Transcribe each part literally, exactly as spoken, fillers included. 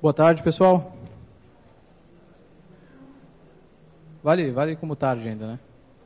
Boa tarde, pessoal. Vale, vale como tarde ainda, né?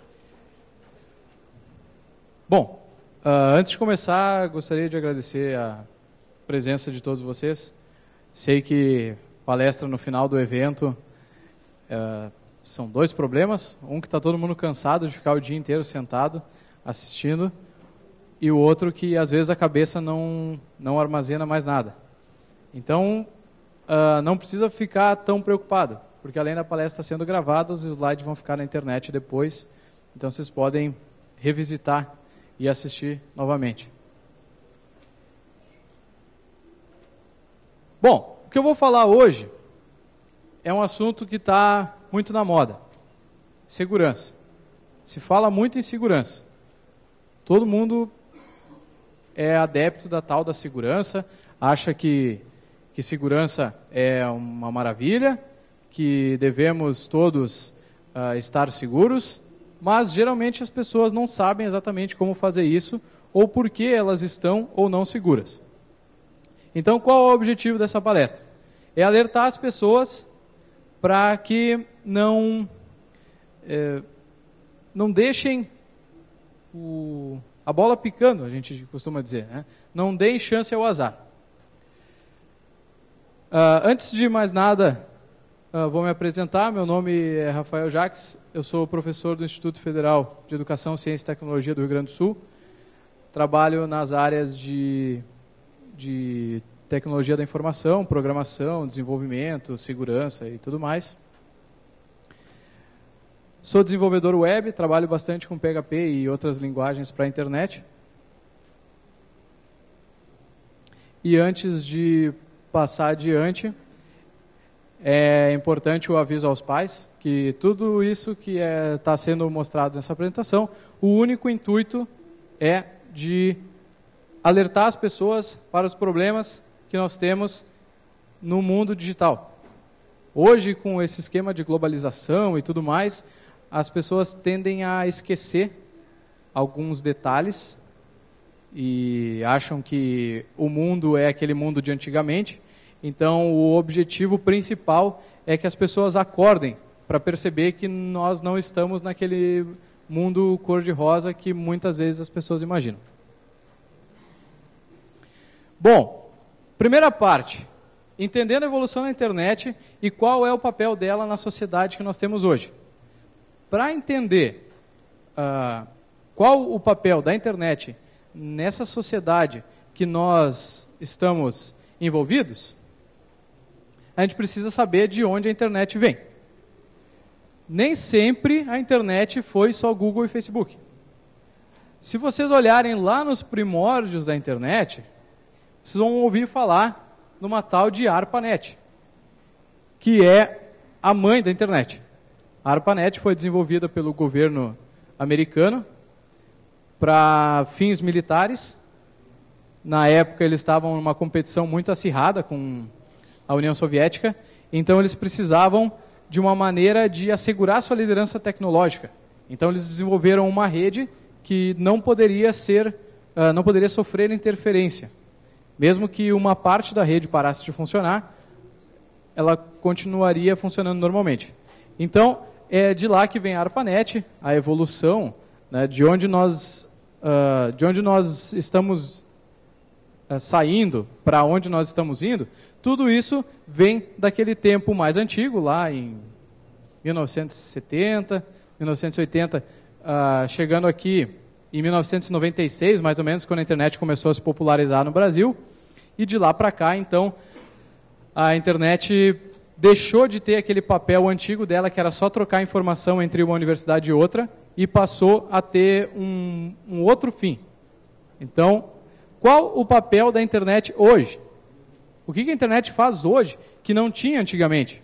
Bom, uh, antes de começar, gostaria de agradecer a presença de todos vocês. Sei que palestra no final do evento uh, são dois problemas. Um que está todo mundo cansado de ficar o dia inteiro sentado assistindo, e o outro que às vezes a cabeça não, não armazena mais nada. Então, uh, não precisa ficar tão preocupado, porque além da palestra sendo gravada, os slides vão ficar na internet depois, então vocês podem revisitar e assistir novamente. Bom, o que eu vou falar hoje é um assunto que está muito na moda. Segurança. Se fala muito em segurança. Todo mundo é adepto da tal da segurança, acha que, que segurança é uma maravilha, que devemos todos uh, estar seguros, mas geralmente as pessoas não sabem exatamente como fazer isso ou por que elas estão ou não seguras. Então, qual é o objetivo dessa palestra? É alertar as pessoas para que não, é, não deixem o, a bola picando, a gente costuma dizer, né? Não deem chance ao azar. Uh, antes de mais nada, uh, vou me apresentar. Meu nome é Rafael Jacques, eu sou professor do Instituto Federal de Educação, Ciência e Tecnologia do Rio Grande do Sul. Trabalho nas áreas de, de tecnologia da informação, programação, desenvolvimento, segurança e tudo mais. Sou desenvolvedor web, trabalho bastante com P H P e outras linguagens para a internet. E antes de passar adiante, é importante o aviso aos pais que tudo isso que está é, sendo mostrado nessa apresentação, o único intuito é de alertar as pessoas para os problemas que nós temos no mundo digital. Hoje, com esse esquema de globalização e tudo mais, as pessoas tendem a esquecer alguns detalhes e acham que o mundo é aquele mundo de antigamente. Então, o objetivo principal é que as pessoas acordem para perceber que nós não estamos naquele mundo cor-de-rosa que muitas vezes as pessoas imaginam. Bom, primeira parte, entendendo a evolução da internet e qual é o papel dela na sociedade que nós temos hoje. Para entender uh, qual o papel da internet nessa sociedade que nós estamos envolvidos, a gente precisa saber de onde a internet vem. Nem sempre a internet foi só Google e Facebook. Se vocês olharem lá nos primórdios da internet, vocês vão ouvir falar numa tal de ARPANET, que é a mãe da internet. A ARPANET foi desenvolvida pelo governo americano para fins militares. Na época, eles estavam numa competição muito acirrada com a União Soviética, então eles precisavam de uma maneira de assegurar sua liderança tecnológica. Então, eles desenvolveram uma rede que não poderia ser, uh, não poderia sofrer interferência. Mesmo que uma parte da rede parasse de funcionar, ela continuaria funcionando normalmente. Então, é de lá que vem a ARPANET, a evolução, né, de onde nós, uh, de onde nós estamos uh, saindo, para onde nós estamos indo. Tudo isso vem daquele tempo mais antigo, lá em mil novecentos e setenta, mil novecentos e oitenta, uh, chegando aqui em mil novecentos e noventa e seis, mais ou menos, quando a internet começou a se popularizar no Brasil. E de lá para cá, então, a internet deixou de ter aquele papel antigo dela, que era só trocar informação entre uma universidade e outra, e passou a ter um, um outro fim. Então, qual o papel da internet hoje? O que a internet faz hoje que não tinha antigamente?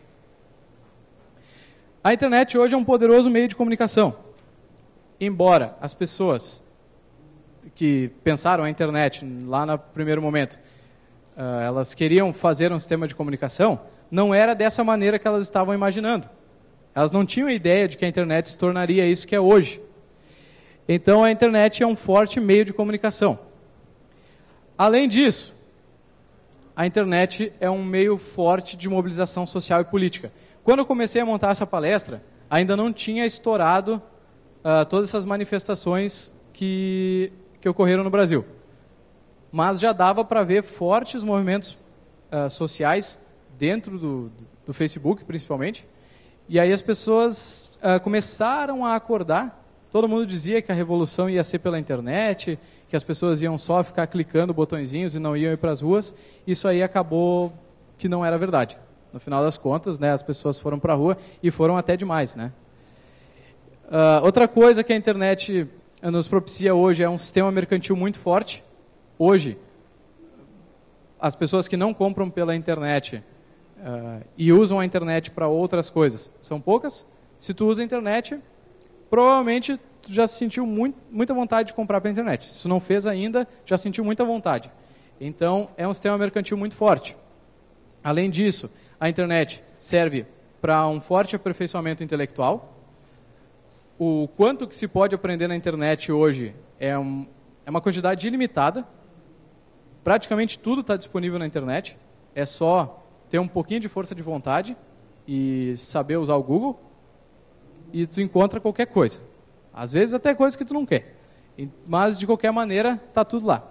A internet hoje é um poderoso meio de comunicação. Embora as pessoas que pensaram a internet lá no primeiro momento, uh, elas queriam fazer um sistema de comunicação, não era dessa maneira que elas estavam imaginando. Elas não tinham ideia de que a internet se tornaria isso que é hoje. Então, a internet é um forte meio de comunicação. Além disso, a internet é um meio forte de mobilização social e política. Quando eu comecei a montar essa palestra, ainda não tinha estourado uh, todas essas manifestações que, que ocorreram no Brasil. Mas já dava para ver fortes movimentos uh, sociais dentro do, do, do Facebook, principalmente. E aí as pessoas uh, começaram a acordar. Todo mundo dizia que a revolução ia ser pela internet, que as pessoas iam só ficar clicando botõezinhos e não iam ir para as ruas. Isso aí acabou que não era verdade. No final das contas, né, as pessoas foram para a rua e foram até demais, né? Uh, outra coisa que a internet nos propicia hoje é um sistema mercantil muito forte. Hoje, as pessoas que não compram pela internet uh, e usam a internet para outras coisas são poucas. Se tu usa a internet, provavelmente tu já sentiu muito, muita vontade de comprar pela internet. Se não fez ainda, já sentiu muita vontade. Então, é um sistema mercantil muito forte. Além disso, a internet serve para um forte aperfeiçoamento intelectual. O quanto que se pode aprender na internet hoje é, um, é uma quantidade ilimitada. Praticamente tudo está disponível na internet. É só ter um pouquinho de força de vontade e saber usar o Google. E tu encontra qualquer coisa. Às vezes até coisa que tu não quer. Mas, de qualquer maneira, está tudo lá.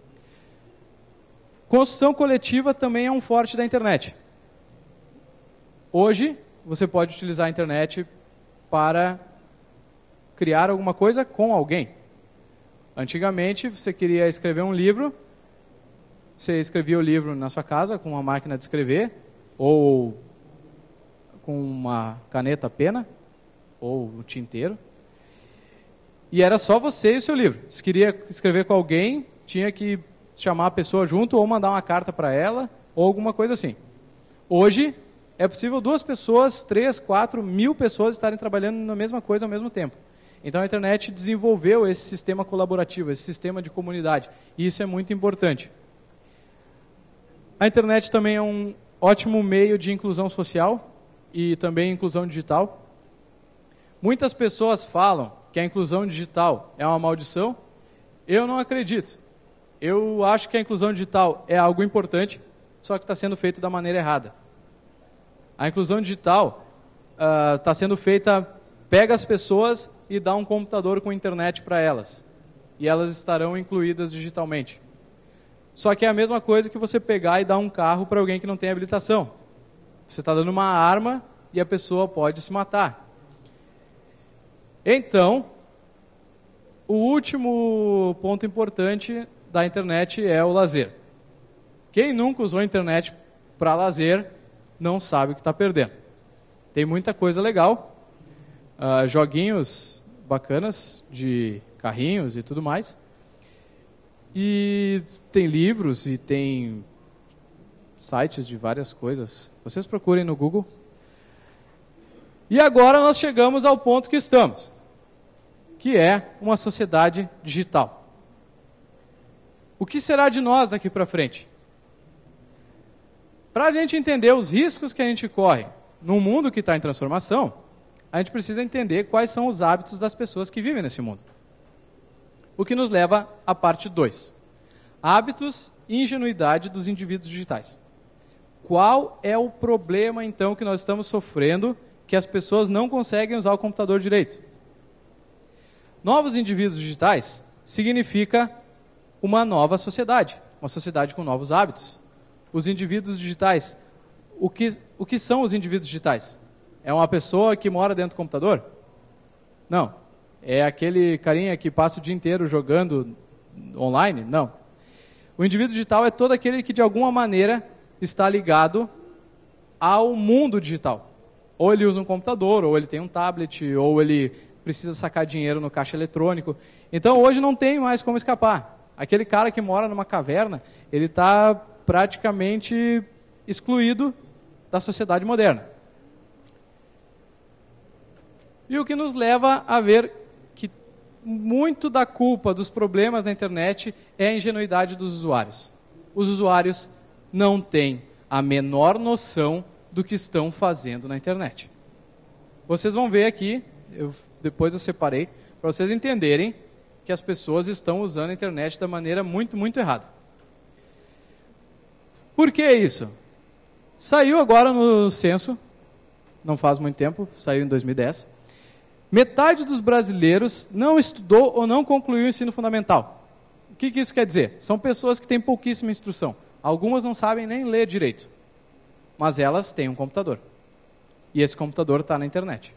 Construção coletiva também é um forte da internet. Hoje, você pode utilizar a internet para criar alguma coisa com alguém. Antigamente, você queria escrever um livro, você escrevia o livro na sua casa com uma máquina de escrever, ou com uma caneta pena, ou um tinteiro, e era só você e o seu livro. Se queria escrever com alguém, tinha que chamar a pessoa junto, ou mandar uma carta para ela, ou alguma coisa assim. Hoje, é possível duas pessoas, três, quatro, mil pessoas estarem trabalhando na mesma coisa ao mesmo tempo. Então a internet desenvolveu esse sistema colaborativo, esse sistema de comunidade. E isso é muito importante. A internet também é um ótimo meio de inclusão social e também inclusão digital. Muitas pessoas falam que a inclusão digital é uma maldição. Eu não acredito. Eu acho que a inclusão digital é algo importante, só que está sendo feito da maneira errada. A inclusão digital está uh, sendo feita, pega as pessoas e dá um computador com internet para elas. E elas estarão incluídas digitalmente. Só que é a mesma coisa que você pegar e dar um carro para alguém que não tem habilitação. Você está dando uma arma e a pessoa pode se matar. Então, o último ponto importante da internet é o lazer. Quem nunca usou a internet para lazer não sabe o que está perdendo. Tem muita coisa legal, uh, joguinhos bacanas de carrinhos e tudo mais. E tem livros e tem sites de várias coisas. Vocês procurem no Google. E agora nós chegamos ao ponto que estamos, que é uma sociedade digital. O que será de nós daqui para frente? Para a gente entender os riscos que a gente corre num mundo que está em transformação, a gente precisa entender quais são os hábitos das pessoas que vivem nesse mundo. O que nos leva à parte dois. Hábitos e ingenuidade dos indivíduos digitais. Qual é o problema, então, que nós estamos sofrendo que as pessoas não conseguem usar o computador direito? Novos indivíduos digitais significa uma nova sociedade, uma sociedade com novos hábitos. Os indivíduos digitais, o que, o que são os indivíduos digitais? É uma pessoa que mora dentro do computador? Não. É aquele carinha que passa o dia inteiro jogando online? Não. O indivíduo digital é todo aquele que de alguma maneira está ligado ao mundo digital. Ou ele usa um computador, ou ele tem um tablet, ou ele precisa sacar dinheiro no caixa eletrônico. Então hoje não tem mais como escapar. Aquele cara que mora numa caverna, ele está praticamente excluído da sociedade moderna. E o que nos leva a ver que muito da culpa dos problemas na internet é a ingenuidade dos usuários. Os usuários não têm a menor noção do que estão fazendo na internet. Vocês vão ver aqui, eu, depois eu separei, para vocês entenderem que as pessoas estão usando a internet da maneira muito, muito errada. Por que isso? Saiu agora no censo, não faz muito tempo, saiu em dois mil e dez. Metade dos brasileiros não estudou ou não concluiu o ensino fundamental. O que, que isso quer dizer? São pessoas que têm pouquíssima instrução. Algumas não sabem nem ler direito, mas elas têm um computador. E esse computador está na internet.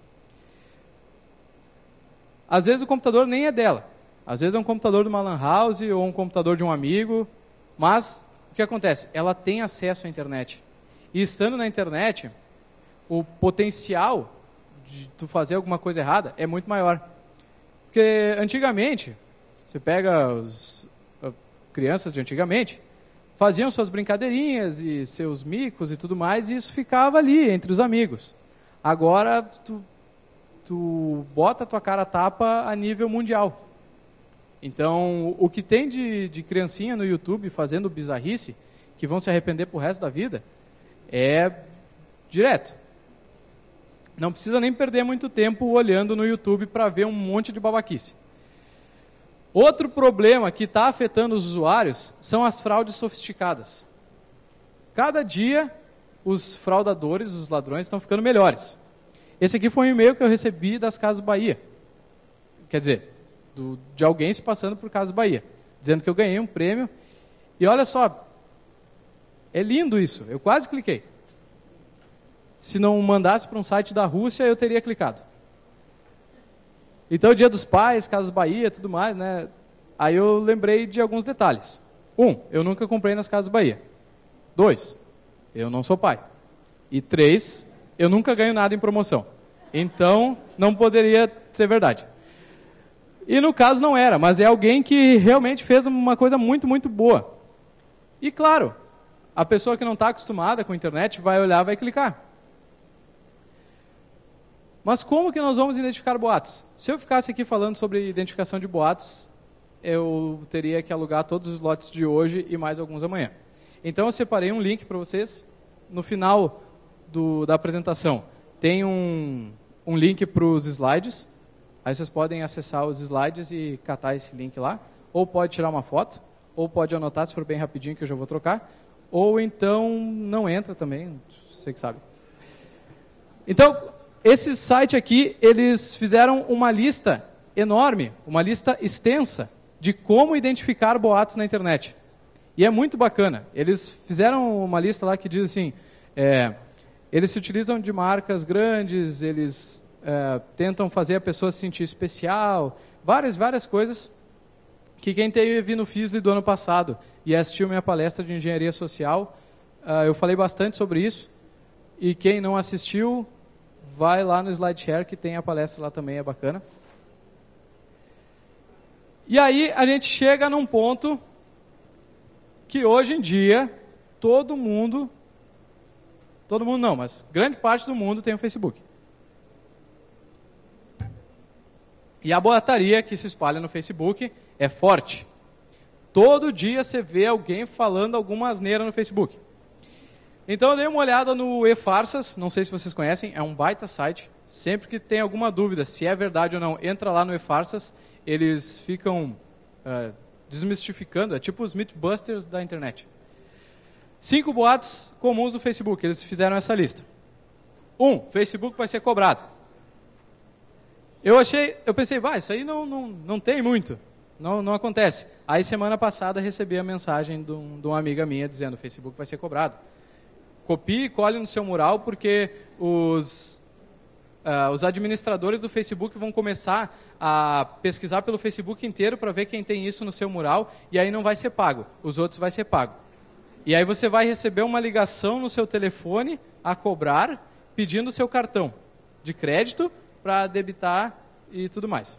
Às vezes o computador nem é dela. Às vezes é um computador de uma lan house ou um computador de um amigo. Mas o que acontece? Ela tem acesso à internet. E estando na internet, o potencial de tu fazer alguma coisa errada é muito maior. Porque antigamente, você pega as crianças de antigamente, faziam suas brincadeirinhas e seus micos e tudo mais, e isso ficava ali entre os amigos. Agora, tu, tu bota a tua cara a tapa a nível mundial. Então, o que tem de, de criancinha no YouTube fazendo bizarrice, que vão se arrepender pro resto da vida, é direto. Não precisa nem perder muito tempo olhando no YouTube para ver um monte de babaquice. Outro problema que está afetando os usuários são as fraudes sofisticadas. Cada dia, os fraudadores, os ladrões, estão ficando melhores. Esse aqui foi um e-mail que eu recebi das Casas Bahia. Quer dizer, do, de alguém se passando por Casas Bahia, dizendo que eu ganhei um prêmio. E olha só, é lindo isso, eu quase cliquei. Se não mandasse para um site da Rússia, eu teria clicado. Então, Dia dos Pais, Casas Bahia, tudo mais, né? Aí eu lembrei de alguns detalhes. Um, eu nunca comprei nas Casas Bahia. Dois, eu não sou pai. E três, eu nunca ganho nada em promoção. Então, não poderia ser verdade. E no caso não era, mas é alguém que realmente fez uma coisa muito, muito boa. E claro, a pessoa que não está acostumada com a internet vai olhar, vai clicar. Mas como que nós vamos identificar boatos? Se eu ficasse aqui falando sobre identificação de boatos, eu teria que alugar todos os slots de hoje e mais alguns amanhã. Então eu separei um link para vocês. No final do, da apresentação tem um, um link para os slides. Aí vocês podem acessar os slides e catar esse link lá. Ou pode tirar uma foto, ou pode anotar se for bem rapidinho que eu já vou trocar. Ou então não entra também, você que sabe. Então, esse site aqui, eles fizeram uma lista enorme, uma lista extensa de como identificar boatos na internet. E é muito bacana. Eles fizeram uma lista lá que diz assim, é, eles se utilizam de marcas grandes, eles é, tentam fazer a pessoa se sentir especial, várias, várias coisas que quem teve no FISLE do ano passado e assistiu minha palestra de engenharia social, uh, eu falei bastante sobre isso. E quem não assistiu, vai lá no SlideShare, que tem a palestra lá também, é bacana. E aí a gente chega num ponto que hoje em dia todo mundo, todo mundo não, mas grande parte do mundo tem o Facebook. E a boataria que se espalha no Facebook é forte. Todo dia você vê alguém falando alguma asneira no Facebook. Então eu dei uma olhada no eFarsas, não sei se vocês conhecem, é um baita site. Sempre que tem alguma dúvida se é verdade ou não, entra lá no eFarsas, eles ficam uh, desmistificando, é tipo os Mythbusters da internet. Cinco boatos comuns do Facebook, eles fizeram essa lista. Um, Facebook vai ser cobrado. Eu achei, eu pensei, vai, isso aí não, não, não tem muito, não, não acontece. Aí semana passada recebi a mensagem de, um, de uma amiga minha dizendo, o Facebook vai ser cobrado. Copie e cole no seu mural, porque os, uh, os administradores do Facebook vão começar a pesquisar pelo Facebook inteiro para ver quem tem isso no seu mural, e aí não vai ser pago, os outros vai ser pago. E aí você vai receber uma ligação no seu telefone a cobrar, pedindo o seu cartão de crédito para debitar e tudo mais.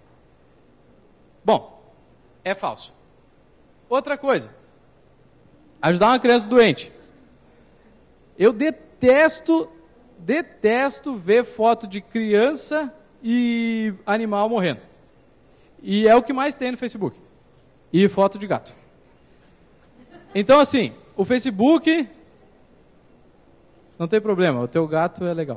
Bom, é falso. Outra coisa, ajudar uma criança doente. Eu detesto, detesto ver foto de criança e animal morrendo. E é o que mais tem no Facebook. E foto de gato. Então, assim, o Facebook... Não tem problema, o teu gato é legal.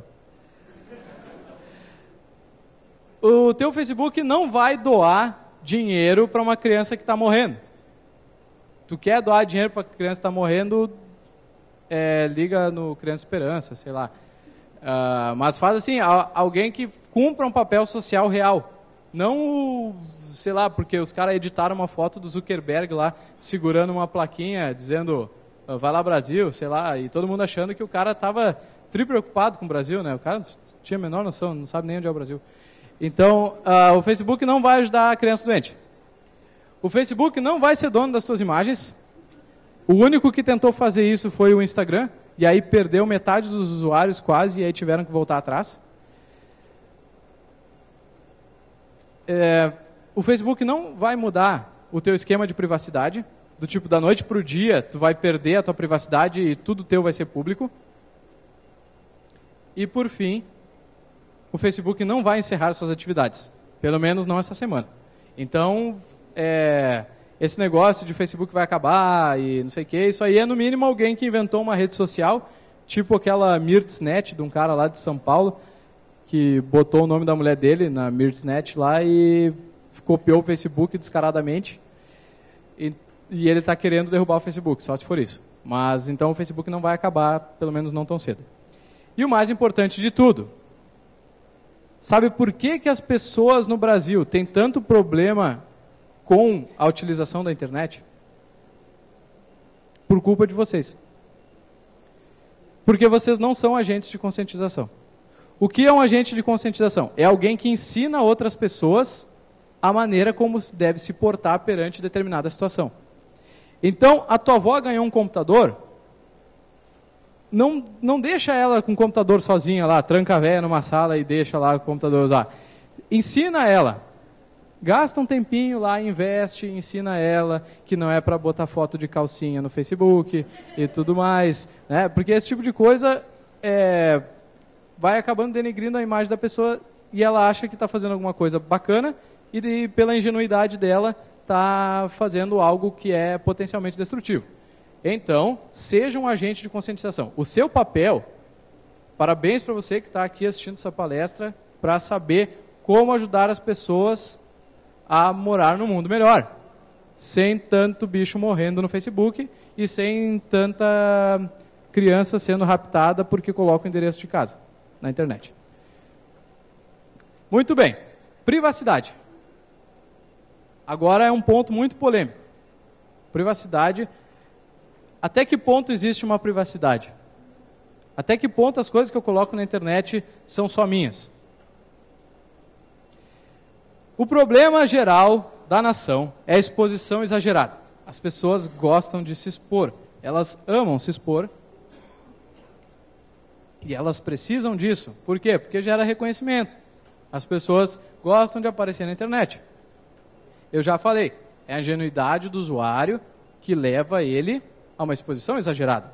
O teu Facebook não vai doar dinheiro para uma criança que está morrendo. tu quer doar dinheiro para a criança que está morrendo, é, liga no Criança Esperança, sei lá. Uh, mas faz assim, a, alguém que cumpra um papel social real. Não, sei lá, porque os caras editaram uma foto do Zuckerberg lá, segurando uma plaquinha, dizendo, vai lá Brasil, sei lá, e todo mundo achando que o cara estava tri preocupado com o Brasil, né? O cara não tinha a menor noção, não sabe nem onde é o Brasil. Então, uh, o Facebook não vai ajudar a criança doente. O Facebook não vai ser dono das tuas imagens. O único que tentou fazer isso foi o Instagram, e aí perdeu metade dos usuários quase, e aí tiveram que voltar atrás. É, o Facebook não vai mudar o teu esquema de privacidade, do tipo, da noite para o dia, tu vai perder a tua privacidade e tudo teu vai ser público. E, por fim, o Facebook não vai encerrar suas atividades, pelo menos não essa semana. Então, é, esse negócio de Facebook vai acabar e não sei o que, isso aí é no mínimo alguém que inventou uma rede social, tipo aquela Mirtznet, de um cara lá de São Paulo, que botou o nome da mulher dele na Mirtznet lá e copiou o Facebook descaradamente. E, e ele está querendo derrubar o Facebook, só se for isso. Mas então o Facebook não vai acabar, pelo menos não tão cedo. E o mais importante de tudo, sabe por que, que as pessoas no Brasil têm tanto problema com a utilização da internet? Por culpa de vocês. Porque vocês não são agentes de conscientização. O que é um agente de conscientização? É alguém que ensina outras pessoas a maneira como deve se portar perante determinada situação. Então, a tua avó ganhou um computador, não, não deixa ela com o computador sozinha lá, tranca a véia numa sala e deixa lá o computador usar. Ensina ela. Gasta um tempinho lá, investe, ensina ela que não é para botar foto de calcinha no Facebook e tudo mais, né? Porque esse tipo de coisa é, vai acabando denegrindo a imagem da pessoa e ela acha que está fazendo alguma coisa bacana e de, pela ingenuidade dela está fazendo algo que é potencialmente destrutivo. Então, seja um agente de conscientização. O seu papel, parabéns para você que está aqui assistindo essa palestra, para saber como ajudar as pessoas a morar num mundo melhor, sem tanto bicho morrendo no Facebook e sem tanta criança sendo raptada porque coloca o endereço de casa na internet. Muito bem, privacidade. Agora é um ponto muito polêmico. Privacidade, até que ponto existe uma privacidade? Até que ponto as coisas que eu coloco na internet são só minhas? O problema geral da nação é a exposição exagerada. As pessoas gostam de se expor, elas amam se expor e elas precisam disso. Por quê? Porque gera reconhecimento. As pessoas gostam de aparecer na internet. Eu já falei, é a ingenuidade do usuário que leva ele a uma exposição exagerada.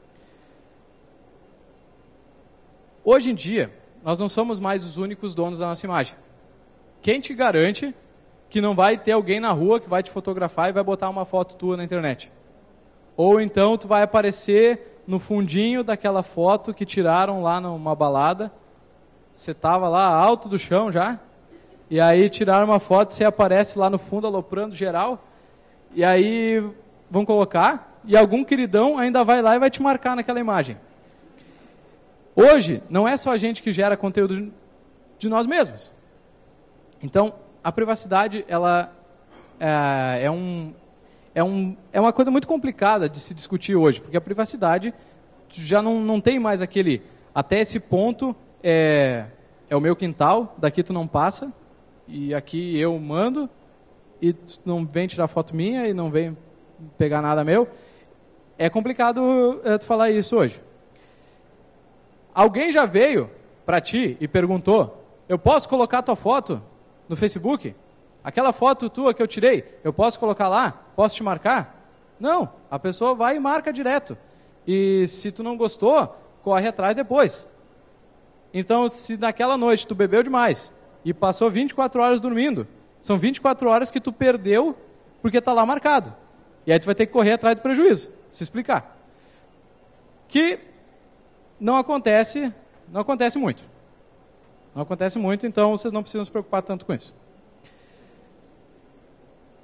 Hoje em dia, nós não somos mais os únicos donos da nossa imagem. Quem te garante que não vai ter alguém na rua que vai te fotografar e vai botar uma foto tua na internet? Ou então tu vai aparecer no fundinho daquela foto que tiraram lá numa balada, você estava lá alto do chão já, e aí tiraram uma foto e você aparece lá no fundo aloprando geral, e aí vão colocar, e algum queridão ainda vai lá e vai te marcar naquela imagem. Hoje, não é só a gente que gera conteúdo de nós mesmos. Então, a privacidade, ela é, é, um, é, um, é uma coisa muito complicada de se discutir hoje, porque a privacidade já não, não tem mais aquele, até esse ponto é, é o meu quintal, daqui tu não passa, e aqui eu mando, e tu não vem tirar foto minha, e não vem pegar nada meu. É complicado é, tu falar isso hoje. Alguém já veio para ti e perguntou, eu posso colocar tua foto no Facebook? Aquela foto tua que eu tirei, eu posso colocar lá? Posso te marcar? Não, a pessoa vai e marca direto. E se tu não gostou, corre atrás depois. Então, se naquela noite tu bebeu demais e passou vinte e quatro horas dormindo, são vinte e quatro horas que tu perdeu porque está lá marcado. E aí tu vai ter que correr atrás do prejuízo, se explicar. Que não acontece, não acontece muito. Não acontece muito, então vocês não precisam se preocupar tanto com isso.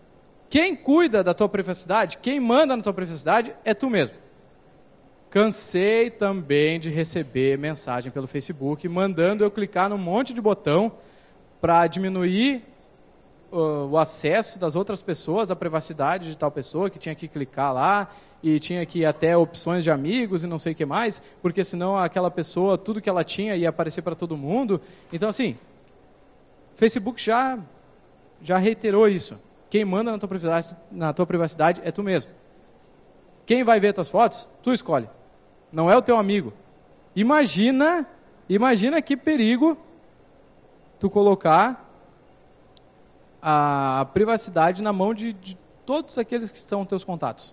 Quem cuida da tua privacidade, quem manda na tua privacidade é tu mesmo. Cansei também de receber mensagem pelo Facebook, mandando eu clicar num monte de botão para diminuir uh, o acesso das outras pessoas, a privacidade de tal pessoa, que tinha que clicar lá, e tinha que ir até opções de amigos e não sei o que mais, porque senão aquela pessoa, tudo que ela tinha ia aparecer para todo mundo. Então, assim, Facebook já, já reiterou isso. Quem manda na tua privacidade, na tua privacidade é tu mesmo. Quem vai ver tuas fotos, tu escolhe. Não é o teu amigo. Imagina, imagina que perigo tu colocar a privacidade na mão de, de todos aqueles que são teus contatos.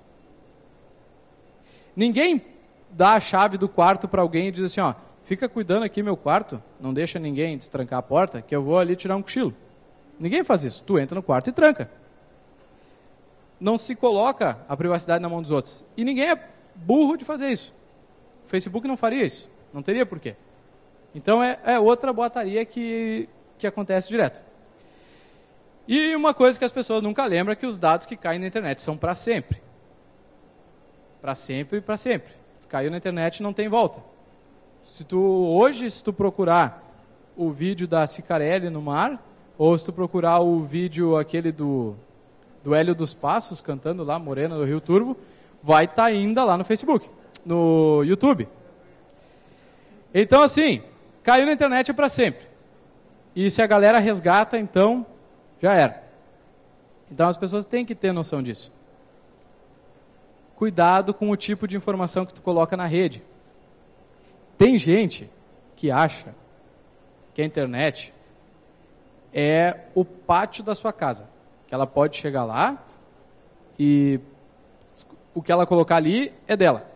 Ninguém dá a chave do quarto para alguém e diz assim, ó, fica cuidando aqui meu quarto, não deixa ninguém destrancar a porta, que eu vou ali tirar um cochilo. Ninguém faz isso. Tu entra no quarto e tranca. Não se coloca a privacidade na mão dos outros. E ninguém é burro de fazer isso. O Facebook não faria isso. Não teria porquê. Então é, é outra boataria que, que acontece direto. E uma coisa que as pessoas nunca lembram é que os dados que caem na internet são para sempre. Para sempre e para sempre. Caiu na internet não tem volta. Se tu, hoje, se tu procurar o vídeo da Cicarelli no mar, ou se tu procurar o vídeo aquele do, do Hélio dos Passos, cantando lá, Morena do Rio Turvo, vai estar ainda lá no Facebook, no YouTube. Então, assim, caiu na internet é para sempre. E se a galera resgata, então, já era. Então, as pessoas têm que ter noção disso. Cuidado com o tipo de informação que tu coloca na rede. Tem gente que acha que a internet é o pátio da sua casa. Que ela pode chegar lá e o que ela colocar ali é dela.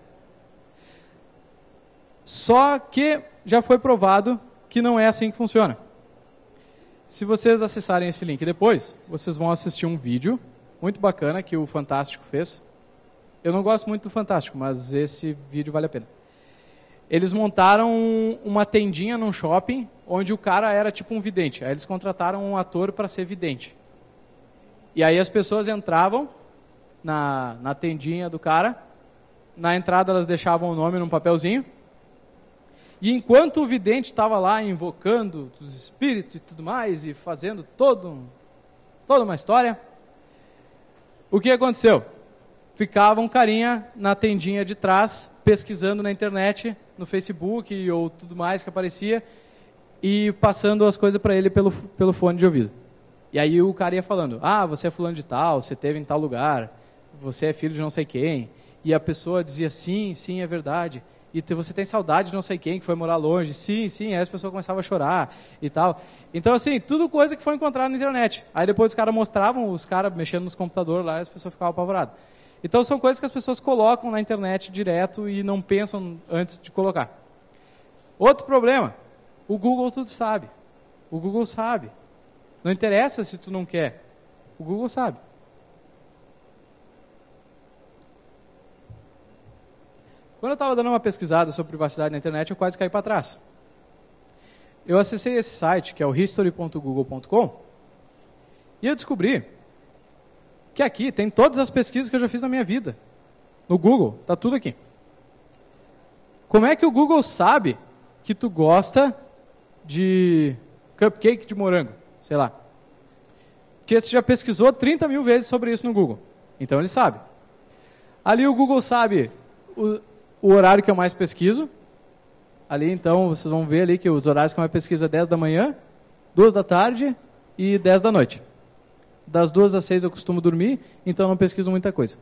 Só que já foi provado que não é assim que funciona. Se vocês acessarem esse link depois, vocês vão assistir um vídeo muito bacana que o Fantástico fez. Eu não gosto muito do Fantástico, mas esse vídeo vale a pena. Eles montaram uma tendinha num shopping, onde o cara era tipo um vidente. Aí eles contrataram um ator para ser vidente. E aí as pessoas entravam na, na tendinha do cara, na entrada elas deixavam o nome num papelzinho, e enquanto o vidente estava lá invocando os espíritos e tudo mais, e fazendo todo, toda uma história, o que aconteceu? Ficava um carinha na tendinha de trás, pesquisando na internet, no Facebook ou tudo mais que aparecia, e passando as coisas para ele pelo, pelo fone de ouvido. E aí o cara ia falando, ah, você é fulano de tal, você esteve em tal lugar, você é filho de não sei quem. E a pessoa dizia, sim, sim, é verdade. E você tem saudade de não sei quem que foi morar longe. Sim, sim. Aí as pessoas começavam a chorar e tal. Então, assim, tudo coisa que foi encontrada na internet. Aí depois os caras mostravam, os caras mexendo nos computadores lá, e as pessoas ficavam apavoradas. Então, são coisas que as pessoas colocam na internet direto e não pensam antes de colocar. Outro problema, o Google tudo sabe. O Google sabe. Não interessa se tu não quer. O Google sabe. Quando eu estava dando uma pesquisada sobre privacidade na internet, eu quase caí para trás. Eu acessei esse site, que é o history ponto google ponto com, e eu descobri que aqui tem todas as pesquisas que eu já fiz na minha vida. No Google, está tudo aqui. Como é que o Google sabe que tu gosta de cupcake de morango? Sei lá. Porque você já pesquisou trinta mil vezes sobre isso no Google. Então ele sabe. Ali o Google sabe o, o horário que eu mais pesquiso. Ali então vocês vão ver ali que os horários que eu mais pesquiso é dez da manhã, duas da tarde e dez da noite. Das duas às seis eu costumo dormir, então não pesquiso muita coisa.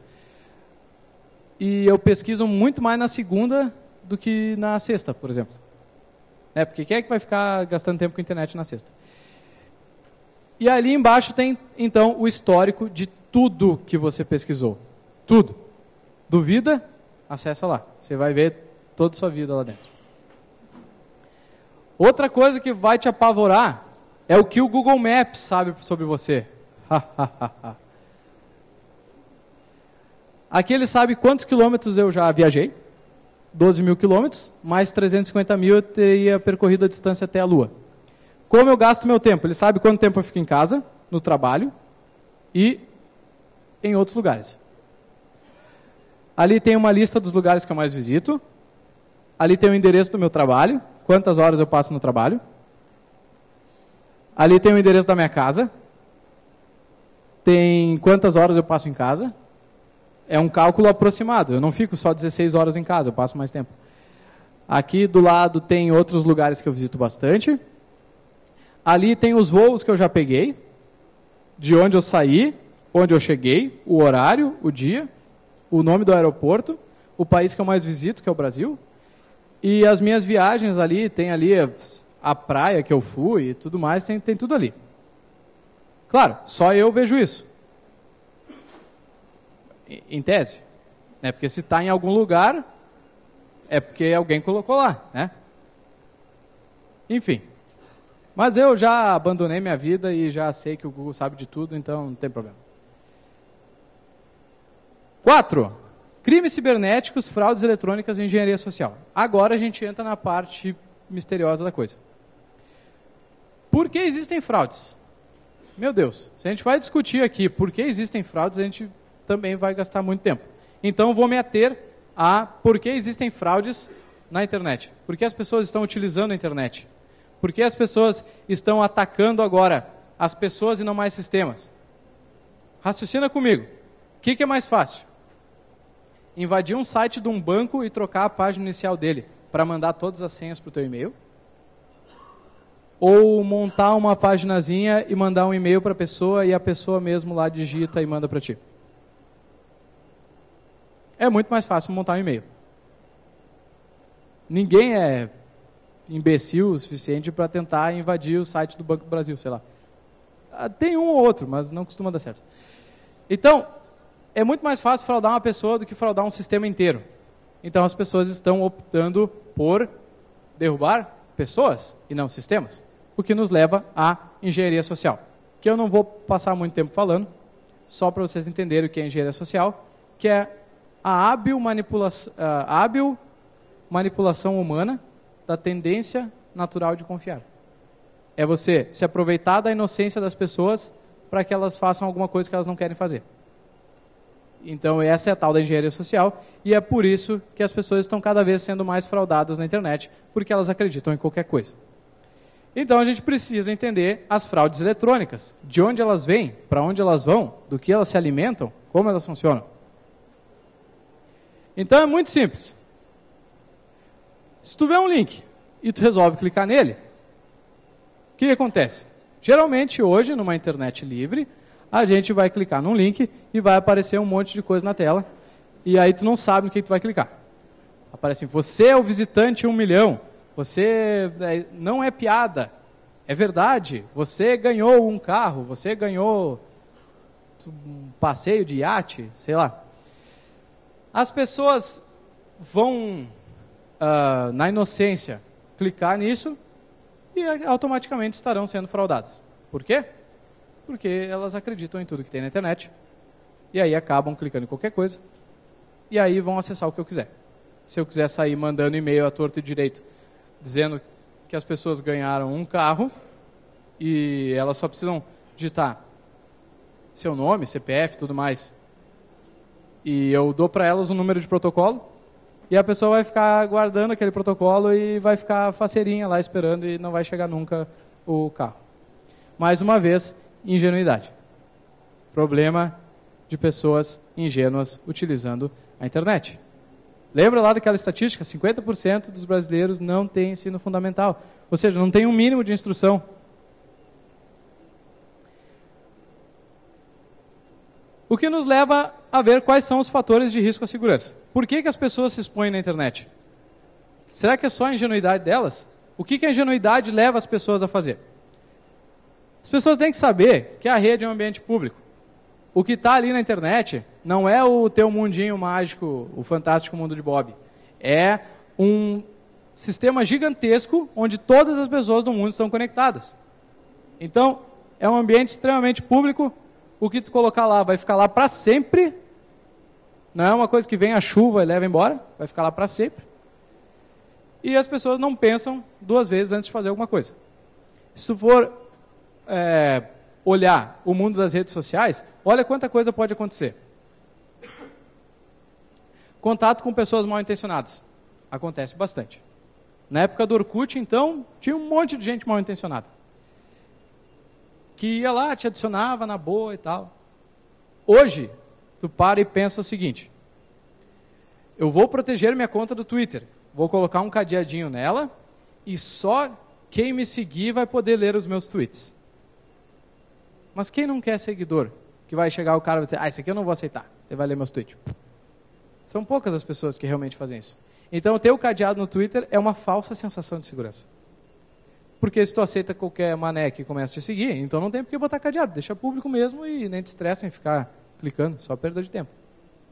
E eu pesquiso muito mais na segunda do que na sexta, por exemplo. É, porque quem é que vai ficar gastando tempo com a internet na sexta? E ali embaixo tem, então, o histórico de tudo que você pesquisou. Tudo. Duvida? Acessa lá. Você vai ver toda a sua vida lá dentro. Outra coisa que vai te apavorar é o que o Google Maps sabe sobre você. Aqui ele sabe quantos quilômetros eu já viajei. doze mil quilômetros, mais trezentos e cinquenta mil eu teria percorrido a distância até a Lua. Como eu gasto meu tempo? Ele sabe quanto tempo eu fico em casa, no trabalho, e em outros lugares. Ali tem uma lista dos lugares que eu mais visito. Ali tem o endereço do meu trabalho, quantas horas eu passo no trabalho. Ali tem o endereço da minha casa. Tem quantas horas eu passo em casa. É um cálculo aproximado. Eu não fico só dezesseis horas em casa, eu passo mais tempo. Aqui do lado tem outros lugares que eu visito bastante. Ali tem os voos que eu já peguei, de onde eu saí, onde eu cheguei, o horário, o dia, o nome do aeroporto, o país que eu mais visito, que é o Brasil. E as minhas viagens ali, tem ali a praia que eu fui e tudo mais, tem, tem tudo ali. Claro, só eu vejo isso. Em tese. Né? Porque se está em algum lugar, é porque alguém colocou lá. Né? Enfim. Mas eu já abandonei minha vida e já sei que o Google sabe de tudo, então não tem problema. Quatro. Crimes cibernéticos, fraudes eletrônicas e engenharia social. Agora a gente entra na parte misteriosa da coisa. Por que existem fraudes? Meu Deus, se a gente vai discutir aqui por que existem fraudes, a gente também vai gastar muito tempo. Então vou me ater a por que existem fraudes na internet. Por que as pessoas estão utilizando a internet? Por que as pessoas estão atacando agora as pessoas e não mais sistemas? Raciocina comigo. O que, que é mais fácil? Invadir um site de um banco e trocar a página inicial dele para mandar todas as senhas para o teu e-mail? Ou montar uma paginazinha e mandar um e-mail para a pessoa e a pessoa mesmo lá digita e manda para ti? É muito mais fácil montar um e-mail. Ninguém é imbecil o suficiente para tentar invadir o site do Banco do Brasil, sei lá. Tem um ou outro, mas não costuma dar certo. Então, é muito mais fácil fraudar uma pessoa do que fraudar um sistema inteiro. Então, as pessoas estão optando por derrubar pessoas e não sistemas, o que nos leva à engenharia social, que eu não vou passar muito tempo falando, só para vocês entenderem o que é engenharia social, que é a hábil, manipula a hábil manipulação humana da tendência natural de confiar. É você se aproveitar da inocência das pessoas para que elas façam alguma coisa que elas não querem fazer. Então essa é a tal da engenharia social e é por isso que as pessoas estão cada vez sendo mais fraudadas na internet, porque elas acreditam em qualquer coisa. Então a gente precisa entender as fraudes eletrônicas, de onde elas vêm, para onde elas vão, do que elas se alimentam, como elas funcionam. Então é muito simples. Se tu vê um link e tu resolve clicar nele, o que acontece? Geralmente hoje, numa internet livre, a gente vai clicar num link e vai aparecer um monte de coisa na tela, e aí tu não sabe no que tu vai clicar. Aparece assim, você é o visitante um milhão, você não é piada, é verdade, você ganhou um carro, você ganhou um passeio de iate, sei lá. As pessoas vão, uh, na inocência, clicar nisso e automaticamente estarão sendo fraudadas. Por quê? Porque elas acreditam em tudo que tem na internet e aí acabam clicando em qualquer coisa e aí vão acessar o que eu quiser. Se eu quiser sair mandando e-mail à torta e direito dizendo que as pessoas ganharam um carro e elas só precisam digitar seu nome, C P F, tudo mais, e eu dou para elas um número de protocolo e a pessoa vai ficar guardando aquele protocolo e vai ficar faceirinha lá esperando e não vai chegar nunca o carro. Mais uma vez, ingenuidade. Problema de pessoas ingênuas utilizando a internet. Lembra lá daquela estatística? cinquenta por cento dos brasileiros não têm ensino fundamental. Ou seja, não tem um mínimo de instrução. O que nos leva a ver quais são os fatores de risco à segurança. Por que que as pessoas se expõem na internet? Será que é só a ingenuidade delas? O que que a ingenuidade leva as pessoas a fazer? As pessoas têm que saber que a rede é um ambiente público. O que está ali na internet não é o teu mundinho mágico, o fantástico mundo de Bob. É um sistema gigantesco onde todas as pessoas do mundo estão conectadas. Então, é um ambiente extremamente público. O que tu colocar lá vai ficar lá para sempre. Não é uma coisa que vem a chuva e leva embora. Vai ficar lá para sempre. E as pessoas não pensam duas vezes antes de fazer alguma coisa. Se tu for... É, olhar o mundo das redes sociais, olha quanta coisa pode acontecer. Contato com pessoas mal intencionadas. Acontece bastante. Na época do Orkut, então, tinha um monte de gente mal intencionada. Que ia lá, te adicionava na boa e tal. Hoje, tu para e pensa o seguinte: eu vou proteger minha conta do Twitter, vou colocar um cadeadinho nela e só quem me seguir vai poder ler os meus tweets. Mas quem não quer seguidor? Que vai chegar o cara e vai dizer, ah, esse aqui eu não vou aceitar, ele vai ler meus tweets. São poucas as pessoas que realmente fazem isso. Então, ter o cadeado no Twitter é uma falsa sensação de segurança. Porque se tu aceita qualquer mané que começa a te seguir, então não tem por que botar cadeado, deixa público mesmo e nem te estressa em ficar clicando, só perda de tempo.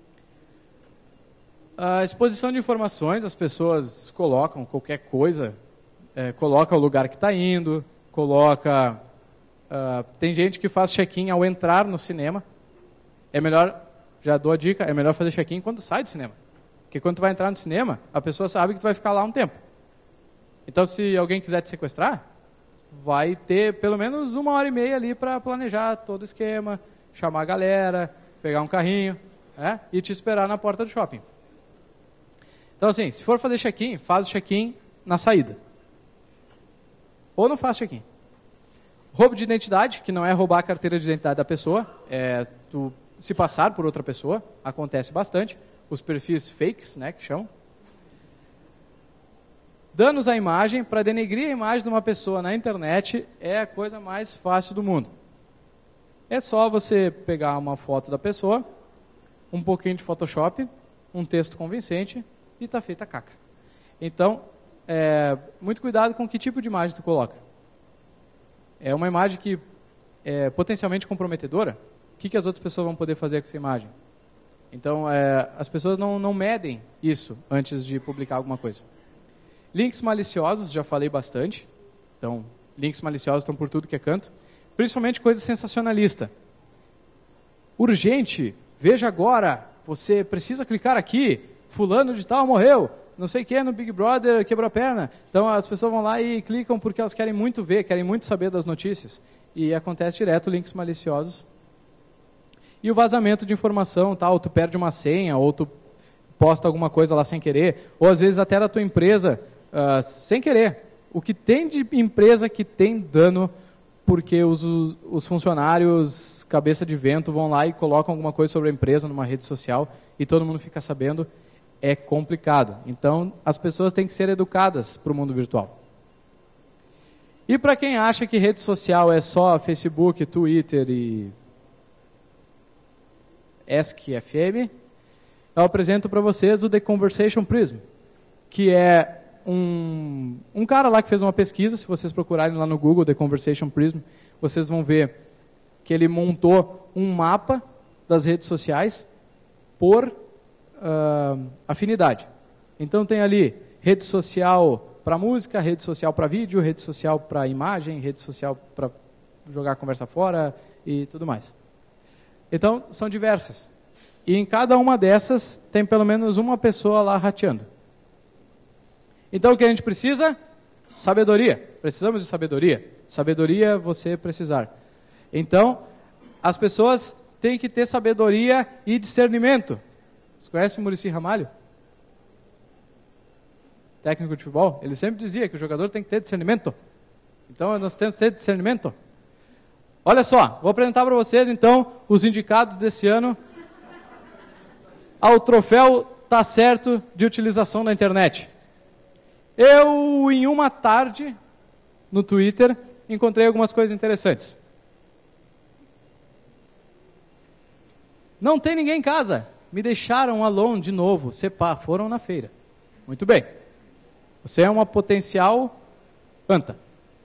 A exposição de informações, as pessoas colocam qualquer coisa, é, coloca o lugar que está indo, coloca... Uh, tem gente que faz check-in ao entrar no cinema. É melhor, já dou a dica, é melhor fazer check-in quando sai do cinema. Porque quando tu vai entrar no cinema, a pessoa sabe que tu vai ficar lá um tempo. Então, se alguém quiser te sequestrar, vai ter pelo menos uma hora e meia ali para planejar todo o esquema, chamar a galera, pegar um carrinho, né, e te esperar na porta do shopping. Então, assim, se for fazer check-in, faz o check-in na saída. Ou não faz check-in. Roubo de identidade, que não é roubar a carteira de identidade da pessoa, é tu se passar por outra pessoa, acontece bastante. Os perfis fakes, né, que chamam. Danos à imagem, para denegrir a imagem de uma pessoa na internet, é a coisa mais fácil do mundo. É só você pegar uma foto da pessoa, um pouquinho de Photoshop, um texto convincente e está feita a caca. Então, é, muito cuidado com que tipo de imagem tu coloca. É uma imagem que é potencialmente comprometedora, o que, que as outras pessoas vão poder fazer com essa imagem? Então, é, as pessoas não, não medem isso antes de publicar alguma coisa. Links maliciosos, já falei bastante. Então, links maliciosos estão por tudo que é canto. Principalmente coisa sensacionalista. Urgente, veja agora, você precisa clicar aqui, fulano de tal morreu, não sei o que, no Big Brother quebrou a perna. Então, as pessoas vão lá e clicam porque elas querem muito ver, querem muito saber das notícias. E acontece direto links maliciosos. E o vazamento de informação, tal, tu perde uma senha, ou tu posta alguma coisa lá sem querer, ou às vezes até da tua empresa, uh, sem querer. O que tem de empresa que tem dano porque os, os, os funcionários, cabeça de vento, vão lá e colocam alguma coisa sobre a empresa numa rede social e todo mundo fica sabendo, é complicado. Então, as pessoas têm que ser educadas para o mundo virtual. E para quem acha que rede social é só Facebook, Twitter e Ask F M, eu apresento para vocês o The Conversation Prism, que é um, um cara lá que fez uma pesquisa. Se vocês procurarem lá no Google The Conversation Prism, vocês vão ver que ele montou um mapa das redes sociais por uh, afinidade. Então tem ali rede social para música, rede social para vídeo, rede social para imagem, rede social para jogar a conversa fora e tudo mais. Então, são diversas. E em cada uma dessas, tem pelo menos uma pessoa lá rateando. Então, o que a gente precisa? Sabedoria. Precisamos de sabedoria. Sabedoria, você precisar. Então, as pessoas têm que ter sabedoria e discernimento. Você conhece o Muricy Ramalho? Técnico de futebol? Ele sempre dizia que o jogador tem que ter discernimento. Então, nós temos que ter discernimento. Olha só, vou apresentar para vocês, então, os indicados desse ano ao troféu Tá Certo de utilização da internet. Eu, em uma tarde, no Twitter, encontrei algumas coisas interessantes. Não tem ninguém em casa. Me deixaram alone de novo. Sepá, foram na feira. Muito bem. Você é uma potencial anta.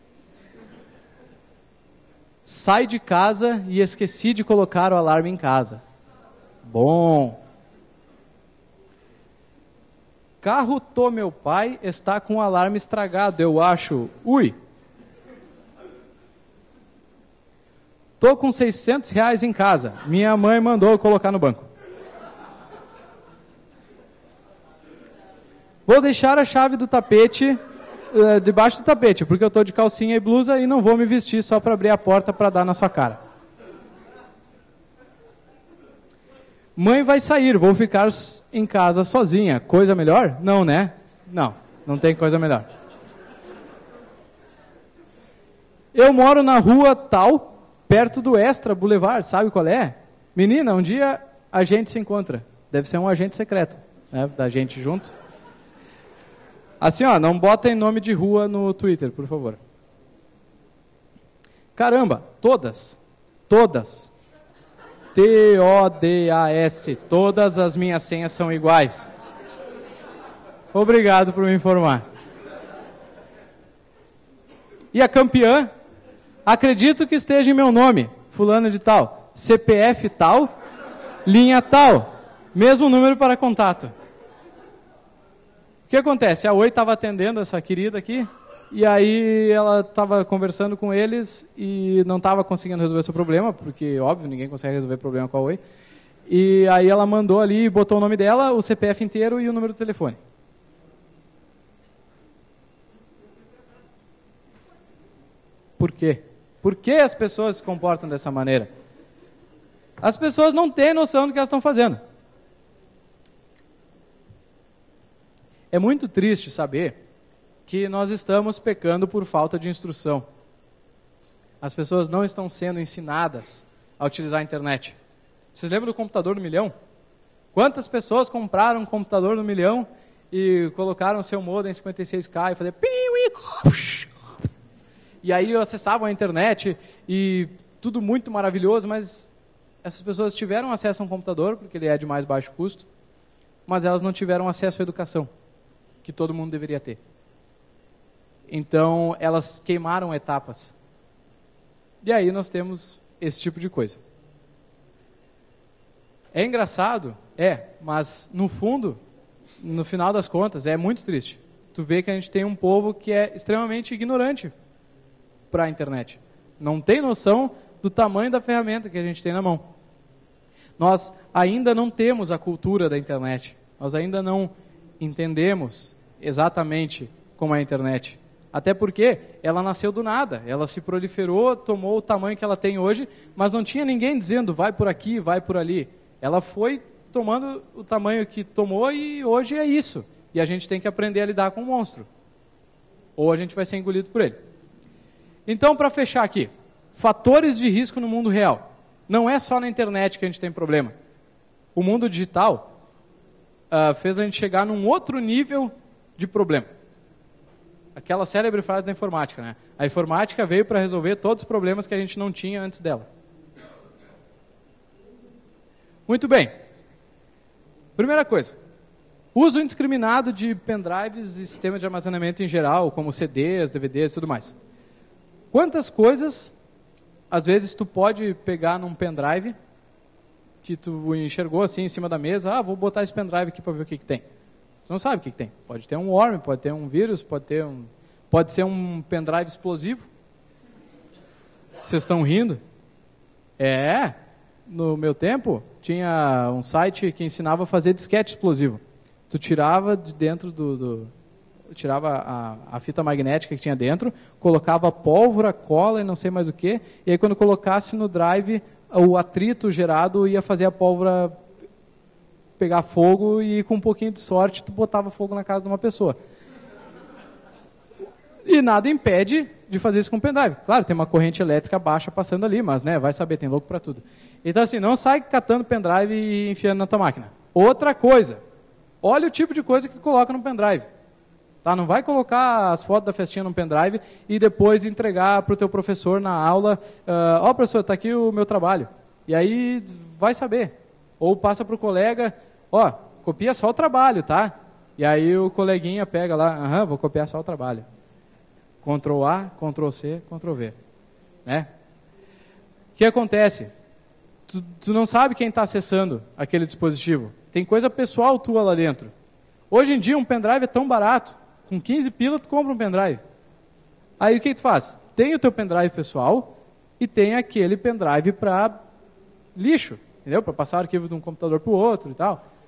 Sai de casa e esqueci de colocar o alarme em casa. Bom. Carro do meu pai está com o alarme estragado, eu acho. Ui. Tô com seiscentos reais em casa. Minha mãe mandou eu colocar no banco. Vou deixar a chave do tapete uh, debaixo do tapete, porque eu estou de calcinha e blusa e não vou me vestir só para abrir a porta para dar na sua cara. Mãe vai sair, vou ficar em casa sozinha. Coisa melhor? Não, né? Não, não tem coisa melhor. Eu moro na rua tal, perto do Extra Boulevard, sabe qual é? Menina, um dia a gente se encontra. Deve ser um agente secreto, né, da gente junto. Assim, ó, não botem nome de rua no Twitter, por favor. Caramba, todas, todas. T O D A S, todas as minhas senhas são iguais. Obrigado por me informar. E a campeã, acredito que esteja em meu nome, fulano de tal, C P F tal, linha tal, mesmo número para contato. O que acontece? A Oi estava atendendo essa querida aqui, e aí ela estava conversando com eles e não estava conseguindo resolver seu problema, porque, óbvio, ninguém consegue resolver problema com a Oi. E aí ela mandou ali, botou o nome dela, o C P F inteiro e o número do telefone. Por quê? Por que as pessoas se comportam dessa maneira? As pessoas não têm noção do que elas estão fazendo. É muito triste saber que nós estamos pecando por falta de instrução. As pessoas não estão sendo ensinadas a utilizar a internet. Vocês lembram do computador do milhão? Quantas pessoas compraram um computador do milhão e colocaram seu modem cinquenta e seis K e faziam... E aí acessavam a internet e tudo muito maravilhoso, mas essas pessoas tiveram acesso a um computador, porque ele é de mais baixo custo, mas elas não tiveram acesso à educação, que todo mundo deveria ter. Então, elas queimaram etapas. E aí nós temos esse tipo de coisa. É engraçado? É, mas no fundo, no final das contas, é muito triste. Tu vê que a gente tem um povo que é extremamente ignorante para a internet. Não tem noção do tamanho da ferramenta que a gente tem na mão. Nós ainda não temos a cultura da internet. Nós ainda não entendemos exatamente como é a internet. Até porque ela nasceu do nada, ela se proliferou, tomou o tamanho que ela tem hoje, mas não tinha ninguém dizendo vai por aqui, vai por ali. Ela foi tomando o tamanho que tomou e hoje é isso. E a gente tem que aprender a lidar com o monstro. Ou a gente vai ser engolido por ele. Então, para fechar aqui, fatores de risco no mundo real. Não é só na internet que a gente tem problema. O mundo digital uh, fez a gente chegar num outro nível de problema. Aquela célebre frase da informática, né? A informática veio para resolver todos os problemas que a gente não tinha antes dela. Muito bem. Primeira coisa. Uso indiscriminado de pendrives e sistemas de armazenamento em geral, como C Ds, D V Ds e tudo mais. Quantas coisas, às vezes, tu pode pegar num pendrive que tu enxergou assim em cima da mesa, ah, vou botar esse pendrive aqui para ver o que, que tem. Você não sabe o que, que tem. Pode ter um worm, pode ter um vírus, pode ter um, pode ser um pendrive explosivo. Vocês estão rindo? É, no meu tempo, tinha um site que ensinava a fazer disquete explosivo. Tu tirava de dentro do... do tirava a, a fita magnética que tinha dentro, colocava pólvora, cola e não sei mais o que, e aí quando colocasse no drive, o atrito gerado ia fazer a pólvora pegar fogo e com um pouquinho de sorte tu botava fogo na casa de uma pessoa. E nada impede de fazer isso com pendrive. Claro, tem uma corrente elétrica baixa passando ali, mas né, vai saber, tem louco para tudo. Então assim, não sai catando pendrive e enfiando na tua máquina. Outra coisa, olha o tipo de coisa que tu coloca no pendrive. Tá, não vai colocar as fotos da festinha no pendrive e depois entregar para o teu professor na aula, ó uh, professor, está aqui o meu trabalho. E aí vai saber. Ou passa para o colega, ó, copia só o trabalho, tá? E aí o coleguinha pega lá, aham, vou copiar só o trabalho. Ctrl A, Ctrl C, Ctrl V. Né? O que acontece? Tu, tu não sabe quem está acessando aquele dispositivo. Tem coisa pessoal tua lá dentro. Hoje em dia um pendrive é tão barato. Com quinze pila, tu compra um pendrive. Aí o que tu faz? Tem o teu pendrive pessoal e tem aquele pendrive para lixo, entendeu? Para passar arquivo de um computador para o outro e tal.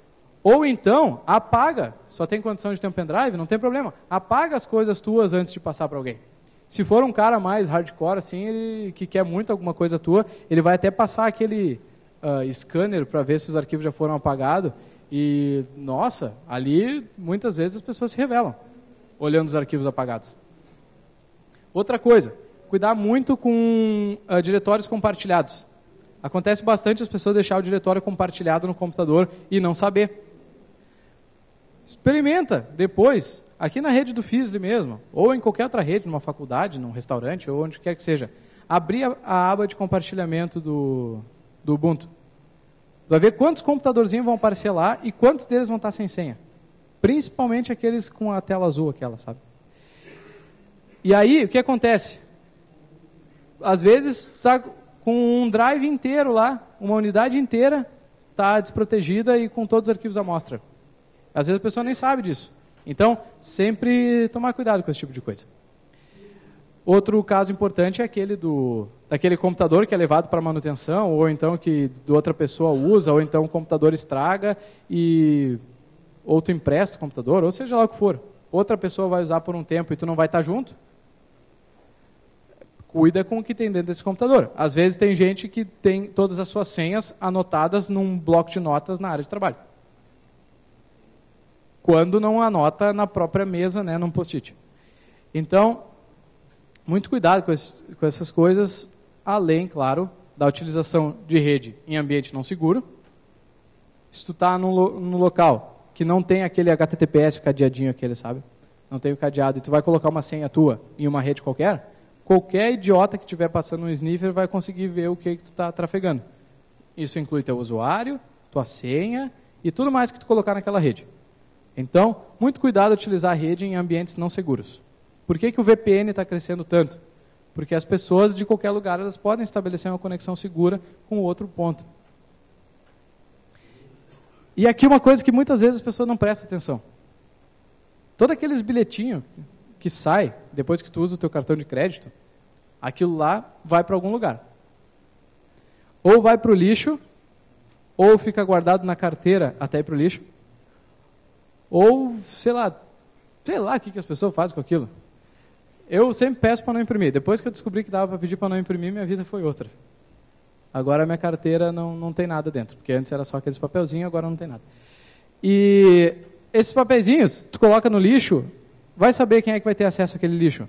Ou então, apaga, só tem condição de ter um pendrive, não tem problema, apaga as coisas tuas antes de passar para alguém. Se for um cara mais hardcore, assim, ele, que quer muito alguma coisa tua, ele vai até passar aquele uh, scanner para ver se os arquivos já foram apagados. E, nossa, ali muitas vezes as pessoas se revelam, olhando os arquivos apagados. Outra coisa, cuidar muito com uh, diretórios compartilhados. Acontece bastante as pessoas deixar o diretório compartilhado no computador e não saber. Experimenta depois, aqui na rede do Fisli mesmo, ou em qualquer outra rede, numa faculdade, num restaurante, ou onde quer que seja. Abrir a, a aba de compartilhamento do, do Ubuntu. Tu vai ver quantos computadorzinhos vão aparecer lá e quantos deles vão estar sem senha. Principalmente aqueles com a tela azul, aquela, sabe? E aí, o que acontece? Às vezes, está com um drive inteiro lá, uma unidade inteira, está desprotegida e com todos os arquivos à mostra. Às vezes a pessoa nem sabe disso. Então, sempre tomar cuidado com esse tipo de coisa. Outro caso importante é aquele do, daquele computador que é levado para manutenção, ou então que outra pessoa usa, ou então o computador estraga e ou tu empresta o computador, ou seja lá o que for. Outra pessoa vai usar por um tempo e tu não vai estar junto. Cuida com o que tem dentro desse computador. Às vezes tem gente que tem todas as suas senhas anotadas num bloco de notas na área de trabalho. Quando não anota na própria mesa, né, num post-it. Então, muito cuidado com, esse, com essas coisas, além, claro, da utilização de rede em ambiente não seguro. Se tu está no, no local que não tem aquele H T T P S, o cadeadinho aquele, sabe? Não tem o cadeado, e tu vai colocar uma senha tua em uma rede qualquer, qualquer idiota que estiver passando um sniffer vai conseguir ver o que, que tu está trafegando. Isso inclui teu usuário, tua senha e tudo mais que tu colocar naquela rede. Então, muito cuidado a utilizar a rede em ambientes não seguros. Por que, que o V P N está crescendo tanto? Porque as pessoas de qualquer lugar elas podem estabelecer uma conexão segura com outro ponto. E aqui uma coisa que muitas vezes as pessoas não prestam atenção. Todos aqueles bilhetinhos que saem depois que tu usa o teu cartão de crédito, aquilo lá vai para algum lugar. Ou vai para o lixo, ou fica guardado na carteira até ir para o lixo, ou, sei lá, sei lá o que, que as pessoas fazem com aquilo. Eu sempre peço para não imprimir. Depois que eu descobri que dava para pedir para não imprimir, minha vida foi outra. Agora a minha carteira não, não tem nada dentro, porque antes era só aqueles papelzinhos, agora não tem nada. E esses papeizinhos, tu coloca no lixo, vai saber quem é que vai ter acesso àquele lixo.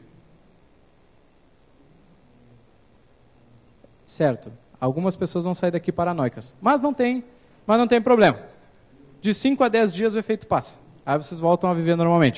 Certo. Algumas pessoas vão sair daqui paranoicas. Mas não tem, mas não tem problema. De cinco a dez dias o efeito passa. Aí vocês voltam a viver normalmente.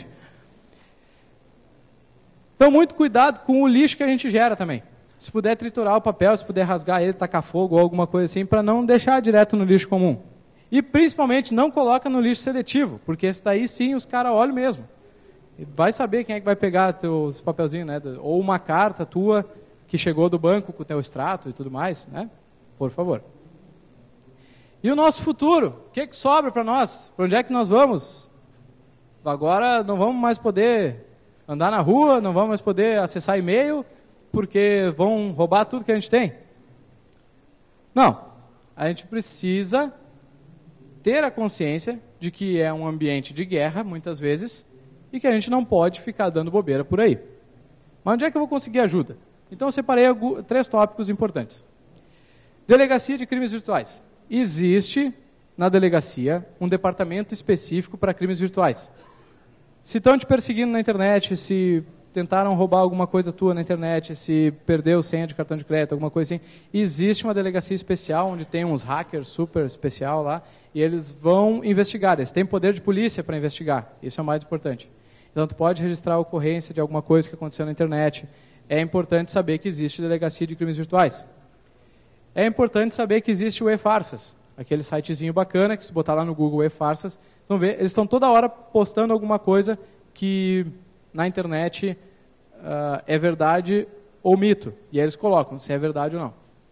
Então, muito cuidado com o lixo que a gente gera também. Se puder triturar o papel, se puder rasgar ele, tacar fogo ou alguma coisa assim, para não deixar direto no lixo comum. E, principalmente, não coloca no lixo seletivo, porque esse daí sim os caras olham mesmo. Vai saber quem é que vai pegar teus papelzinhos, né? Ou uma carta tua que chegou do banco com o teu extrato e tudo mais, né? Por favor. E o nosso futuro? O que, que sobra para nós? Para onde é que nós vamos? Agora não vamos mais poder andar na rua, não vamos mais poder acessar e-mail, porque vão roubar tudo que a gente tem. Não. A gente precisa ter a consciência de que é um ambiente de guerra, muitas vezes, e que a gente não pode ficar dando bobeira por aí. Mas onde é que eu vou conseguir ajuda? Então eu separei três tópicos importantes. Delegacia de crimes virtuais. Existe na delegacia um departamento específico para crimes virtuais. Se estão te perseguindo na internet, se tentaram roubar alguma coisa tua na internet, se perdeu senha de cartão de crédito, alguma coisa assim, existe uma delegacia especial onde tem uns hackers super especial lá e eles vão investigar. Eles têm poder de polícia para investigar. Isso é o mais importante. Então, tu pode registrar a ocorrência de alguma coisa que aconteceu na internet. É importante saber que existe delegacia de crimes virtuais. É importante saber que existe o E-Farsas, aquele sitezinho bacana que se botar lá no Google E-Farsas, vão ver, eles estão toda hora postando alguma coisa que na internet uh, é verdade ou mito. E aí eles colocam se é verdade ou não.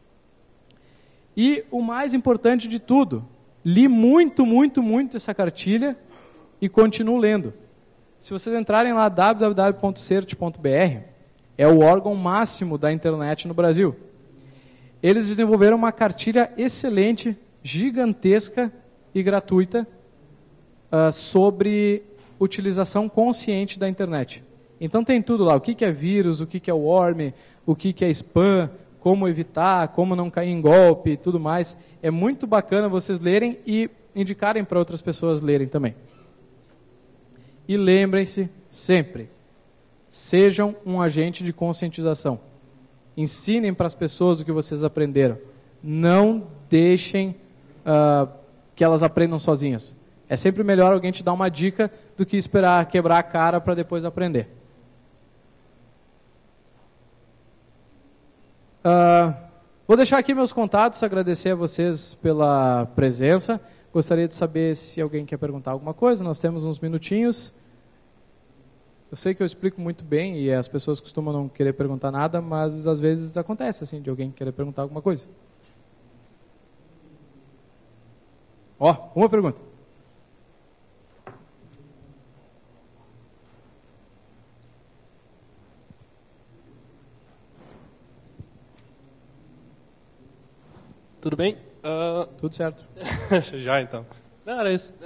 E o mais importante de tudo, li muito, muito, muito essa cartilha e continuo lendo. Se vocês entrarem lá, w w w ponto cert ponto b r, é o órgão máximo da internet no Brasil. Eles desenvolveram uma cartilha excelente, gigantesca e gratuita uh, sobre utilização consciente da internet. Então tem tudo lá, o que, que é vírus, o que, que é worm, o que, que é spam, como evitar, como não cair em golpe e tudo mais. É muito bacana vocês lerem e indicarem para outras pessoas lerem também. E lembrem-se sempre, sejam um agente de conscientização. Ensinem para as pessoas o que vocês aprenderam. Não deixem uh, que elas aprendam sozinhas. É sempre melhor alguém te dar uma dica do que esperar quebrar a cara para depois aprender. Uh, vou deixar aqui meus contatos, agradecer a vocês pela presença. Gostaria de saber se alguém quer perguntar alguma coisa. Nós temos uns minutinhos. Eu sei que eu explico muito bem e as pessoas costumam não querer perguntar nada, mas às vezes acontece assim, de alguém querer perguntar alguma coisa. Ó, oh, uma pergunta. Tudo bem? Uh... Tudo certo. Já, então. Não, era isso.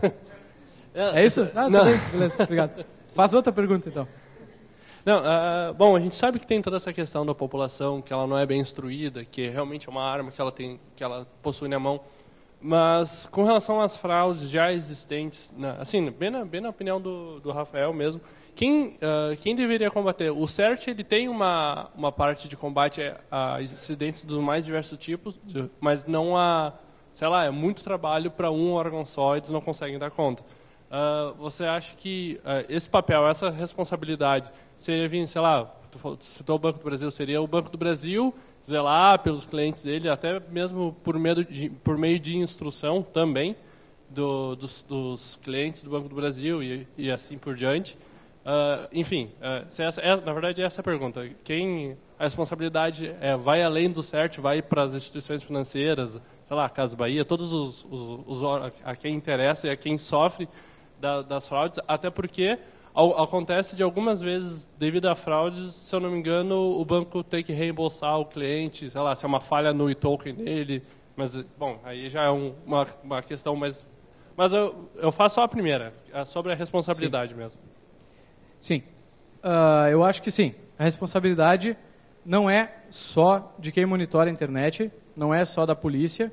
É isso? Ah, não. Tá bem. Beleza, obrigado. Faz outra pergunta, então. Não, uh, bom, a gente sabe que tem toda essa questão da população, que ela não é bem instruída, que realmente é uma arma que ela, tem, que ela possui na mão. Mas, com relação às fraudes já existentes, na, assim, bem na, bem na opinião do, do Rafael mesmo, quem, uh, quem deveria combater? O CERT ele tem uma, uma parte de combate a incidentes dos mais diversos tipos, mas não há, sei lá, é muito trabalho para um órgão só e eles não conseguem dar conta. Uh, você acha que uh, esse papel, essa responsabilidade, seria vir, sei lá, tu citou o Banco do Brasil, seria o Banco do Brasil zelar pelos clientes dele, até mesmo por meio de, por meio de instrução também do, dos, dos clientes do Banco do Brasil e, e assim por diante. Uh, enfim, uh, se essa, é, na verdade essa é a pergunta. Quem, a responsabilidade é, vai além do CERT, vai para as instituições financeiras, sei lá, Casa Bahia, todos os, os, os a quem interessa e a quem sofre da, das fraudes, até porque ao, acontece de algumas vezes, devido a fraudes, se eu não me engano, o banco tem que reembolsar o cliente, sei lá, se é uma falha no e-token dele, mas, bom, aí já é um, uma, uma questão mais... Mas eu, eu faço só a primeira, sobre a responsabilidade Sim. mesmo. Sim, uh, eu acho que sim. A responsabilidade não é só de quem monitora a internet, não é só da polícia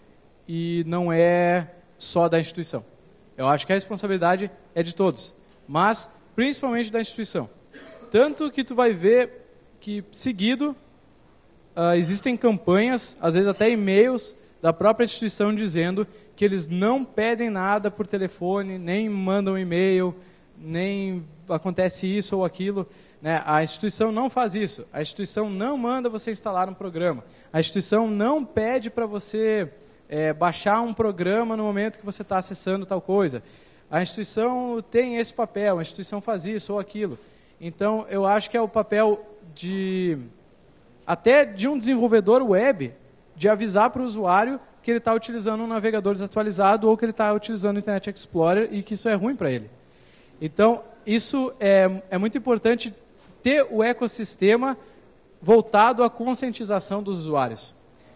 e não é só da instituição. Eu acho que a responsabilidade é de todos, mas principalmente da instituição. Tanto que tu vai ver que, seguido, uh, existem campanhas, às vezes até e-mails da própria instituição dizendo que eles não pedem nada por telefone, nem mandam e-mail, nem acontece isso ou aquilo, né? A instituição não faz isso. A instituição não manda você instalar um programa. A instituição não pede para você é, baixar um programa no momento que você está acessando tal coisa. A instituição tem esse papel, a instituição faz isso ou aquilo. Então, eu acho que é o papel de até de um desenvolvedor web de avisar para o usuário que ele está utilizando um navegador desatualizado ou que ele está utilizando o Internet Explorer e que isso é ruim para ele. Então, isso é, é muito importante ter o ecossistema voltado à conscientização dos usuários.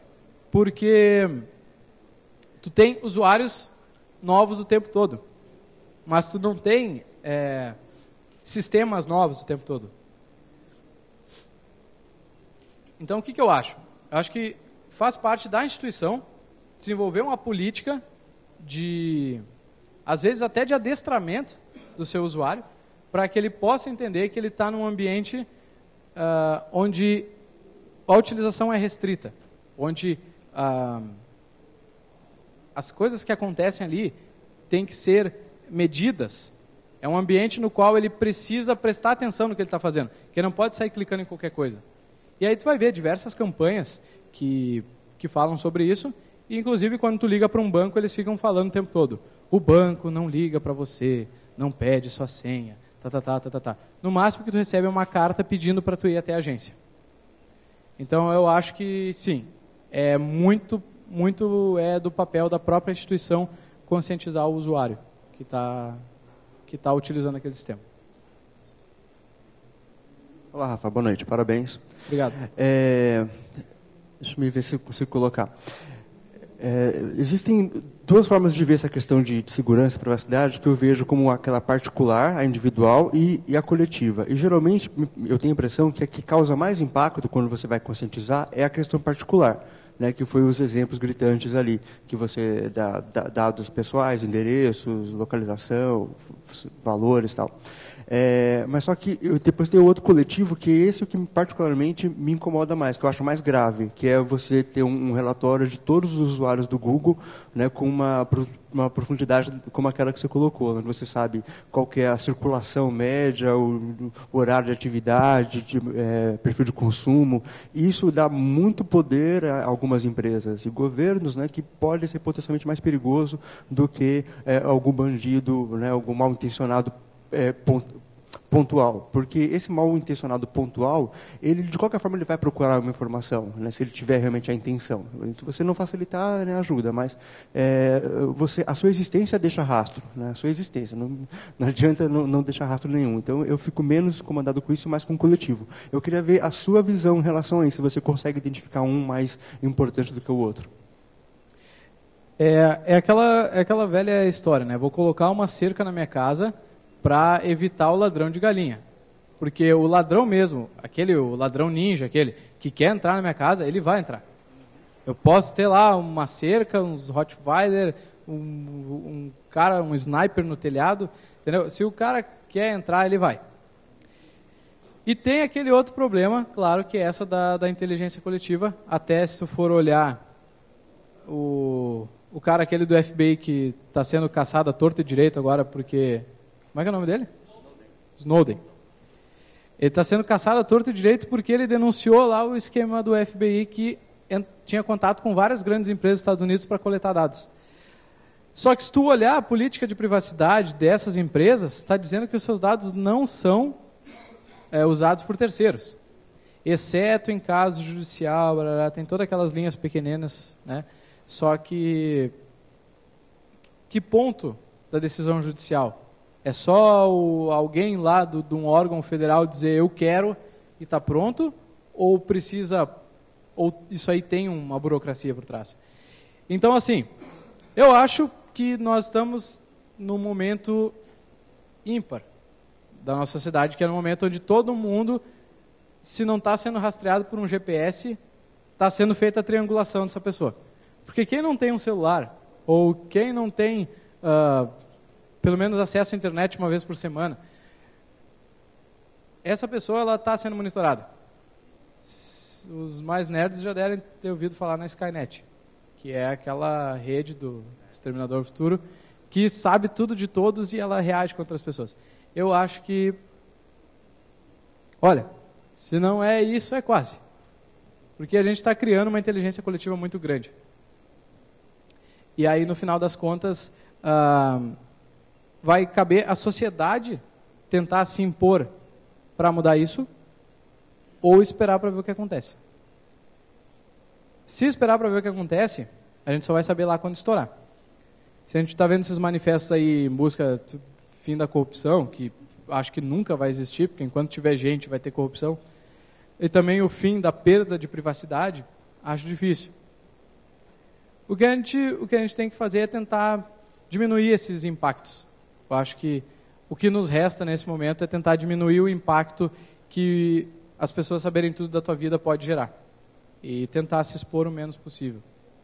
Porque tu tem usuários novos o tempo todo, mas tu não tem é, sistemas novos o tempo todo. Então, o que, que eu acho? Eu acho que faz parte da instituição desenvolver uma política de, às vezes até de adestramento do seu usuário, para que ele possa entender que ele está num ambiente uh, onde a utilização é restrita, onde uh, as coisas que acontecem ali têm que ser medidas. É um ambiente no qual ele precisa prestar atenção no que ele está fazendo, que ele não pode sair clicando em qualquer coisa. E aí tu vai ver diversas campanhas que, que falam sobre isso, e inclusive quando tu liga para um banco, eles ficam falando o tempo todo, o banco não liga para você, não pede sua senha, tá, tá, tá, tá, tá, tá. No máximo que tu recebe é uma carta pedindo para tu ir até a agência. Então eu acho que sim, é muito, muito é do papel da própria instituição conscientizar o usuário que está que tá utilizando aquele sistema. Olá, Rafa, boa noite, parabéns. Obrigado. É, deixa eu me ver se eu consigo colocar. É, existem duas formas de ver essa questão de, de segurança e privacidade que eu vejo como aquela particular, a individual e, e a coletiva. E geralmente eu tenho a impressão que a que causa mais impacto quando você vai conscientizar é a questão particular, né, que foi os exemplos gritantes ali, que você dá, dá dados pessoais, endereços, localização, valores e tal. É, mas só que eu, depois tem o outro coletivo, que é esse o que particularmente me incomoda mais, que eu acho mais grave, que é você ter um, um relatório de todos os usuários do Google, né, com uma, uma profundidade como aquela que você colocou, onde você sabe qual que é a circulação média, o, o horário de atividade, de, é, perfil de consumo. E isso dá muito poder a algumas empresas e governos, né, que pode ser potencialmente mais perigoso do que é, algum bandido, né, algum mal intencionado É, pontual, porque esse mal-intencionado pontual, ele de qualquer forma ele vai procurar uma informação, né, se ele tiver realmente a intenção. Então, você não facilitar, né, ajuda, mas é, você, a sua existência deixa rastro, né, a sua existência, não, não adianta não, não deixar rastro nenhum. Então eu fico menos incomodado com isso, mais com o coletivo. Eu queria ver a sua visão em relação a isso, se você consegue identificar um mais importante do que o outro. É, é, aquela, é aquela velha história, né? Vou colocar uma cerca na minha casa para evitar o ladrão de galinha. Porque o ladrão mesmo, aquele, o ladrão ninja, aquele que quer entrar na minha casa, ele vai entrar. Eu posso ter lá uma cerca, uns Rottweiler, um, um cara, um sniper no telhado, entendeu? Se o cara quer entrar, ele vai. E tem aquele outro problema, claro, que é essa da, da inteligência coletiva. Até se tu for olhar o, o cara aquele do F B I que está sendo caçado à torta e direito agora porque... Como é que é o nome dele? Snowden. Ele está sendo caçado à torto e direito porque ele denunciou lá o esquema do F B I que tinha contato com várias grandes empresas dos Estados Unidos para coletar dados. Só que se tu olhar a política de privacidade dessas empresas, está dizendo que os seus dados não são é, usados por terceiros. Exceto em caso judicial, blá, blá, blá, tem todas aquelas linhas pequeninas, né? Só que... Que ponto da decisão judicial? É só o, alguém lá do, de um órgão federal dizer eu quero e está pronto? Ou precisa, ou isso aí tem uma burocracia por trás? Então, assim, eu acho que nós estamos num momento ímpar da nossa sociedade, que é no momento onde todo mundo, se não está sendo rastreado por um G P S, está sendo feita a triangulação dessa pessoa. Porque quem não tem um celular, ou quem não tem... Uh, pelo menos acesso à internet uma vez por semana, essa pessoa ela está sendo monitorada. Os mais nerds já devem ter ouvido falar na Skynet, que é aquela rede do Exterminador do Futuro, que sabe tudo de todos e ela reage contra as pessoas. Eu acho que, olha, se não é isso, é quase. Porque a gente está criando uma inteligência coletiva muito grande. E aí, no final das contas... Ah, vai caber à sociedade tentar se impor para mudar isso ou esperar para ver o que acontece. Se esperar para ver o que acontece, a gente só vai saber lá quando estourar. Se a gente está vendo esses manifestos aí em busca do fim da corrupção, que acho que nunca vai existir, porque enquanto tiver gente vai ter corrupção, e também o fim da perda de privacidade, acho difícil. O que a gente, o que a gente tem que fazer é tentar diminuir esses impactos. Eu acho que o que nos resta nesse momento é tentar diminuir o impacto que as pessoas saberem tudo da tua vida pode gerar. E tentar se expor o menos possível.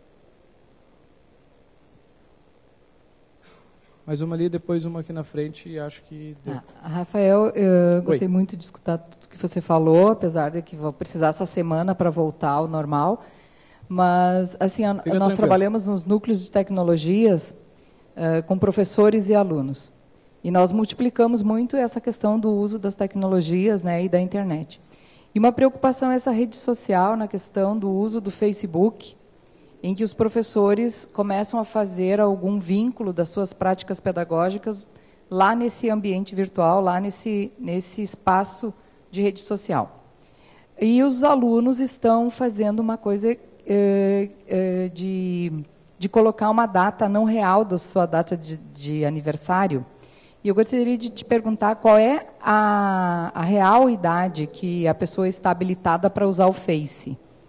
Mais uma ali, depois uma aqui na frente e acho que... Deu. Ah, Rafael, eu gostei Oi. muito de escutar tudo que você falou, apesar de que vou precisar essa semana para voltar ao normal. Mas, assim, a, nós tranquilo. Trabalhamos nos núcleos de tecnologias uh, com professores e alunos. E nós multiplicamos muito essa questão do uso das tecnologias, né, e da internet. E uma preocupação é essa rede social na questão do uso do Facebook, em que os professores começam a fazer algum vínculo das suas práticas pedagógicas lá nesse ambiente virtual, lá nesse, nesse espaço de rede social. E os alunos estão fazendo uma coisa eh, eh, de, de colocar uma data não real da sua data de, de aniversário. E eu gostaria de te perguntar qual é a, a real idade que a pessoa está habilitada para usar o Face.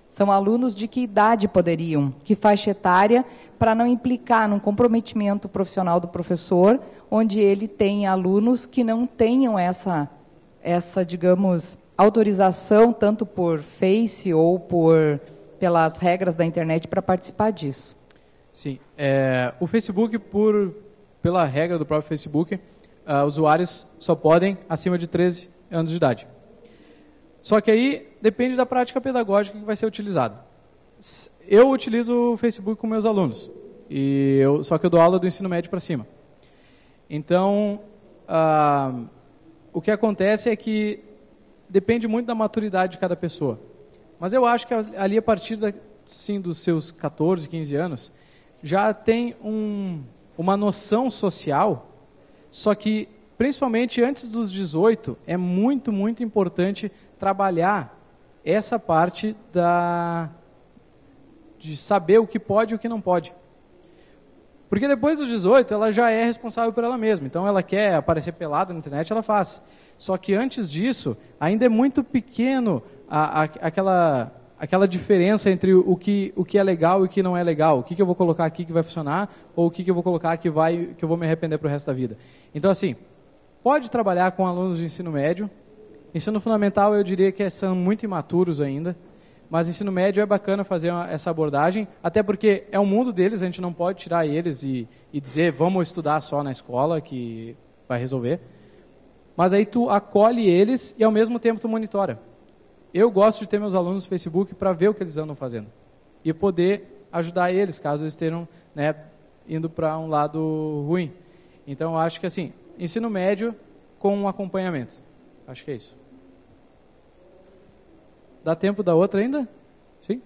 São alunos de que idade poderiam? Que faixa etária, para não implicar num comprometimento profissional do professor, onde ele tem alunos que não tenham essa, essa digamos, autorização, tanto por Face ou por, pelas regras da internet, para participar disso. Sim. É, o Facebook, por, pela regra do próprio Facebook, uh, usuários só podem acima de treze anos de idade. Só que aí depende da prática pedagógica que vai ser utilizada. Eu utilizo o Facebook com meus alunos, e eu, só que eu dou aula do ensino médio para cima. Então, ah, o que acontece é que depende muito da maturidade de cada pessoa. Mas eu acho que ali, a partir da, sim, dos seus quatorze, quinze anos, já tem um, uma noção social, só que, principalmente antes dos dezoito, é muito, muito importante trabalhar essa parte da, de saber o que pode e o que não pode. Porque depois dos dezoito, ela já é responsável por ela mesma. Então, ela quer aparecer pelada na internet, ela faz. Só que antes disso, ainda é muito pequeno a, a, aquela, aquela diferença entre o que, o que é legal e o que não é legal. O que, que eu vou colocar aqui que vai funcionar, ou o que, que eu vou colocar que, vai, que eu vou me arrepender para o resto da vida. Então, assim, pode trabalhar com alunos de ensino médio. Ensino fundamental, eu diria que são muito imaturos ainda. Mas ensino médio é bacana fazer uma, essa abordagem, até porque é o mundo deles, a gente não pode tirar eles e, e dizer, vamos estudar só na escola, que vai resolver. Mas aí tu acolhe eles e ao mesmo tempo tu monitora. Eu gosto de ter meus alunos no Facebook para ver o que eles andam fazendo. E poder ajudar eles, caso eles estejam, né, indo para um lado ruim. Então, eu acho que assim, ensino médio com um acompanhamento. Acho que é isso. Dá tempo da outra ainda? Sim?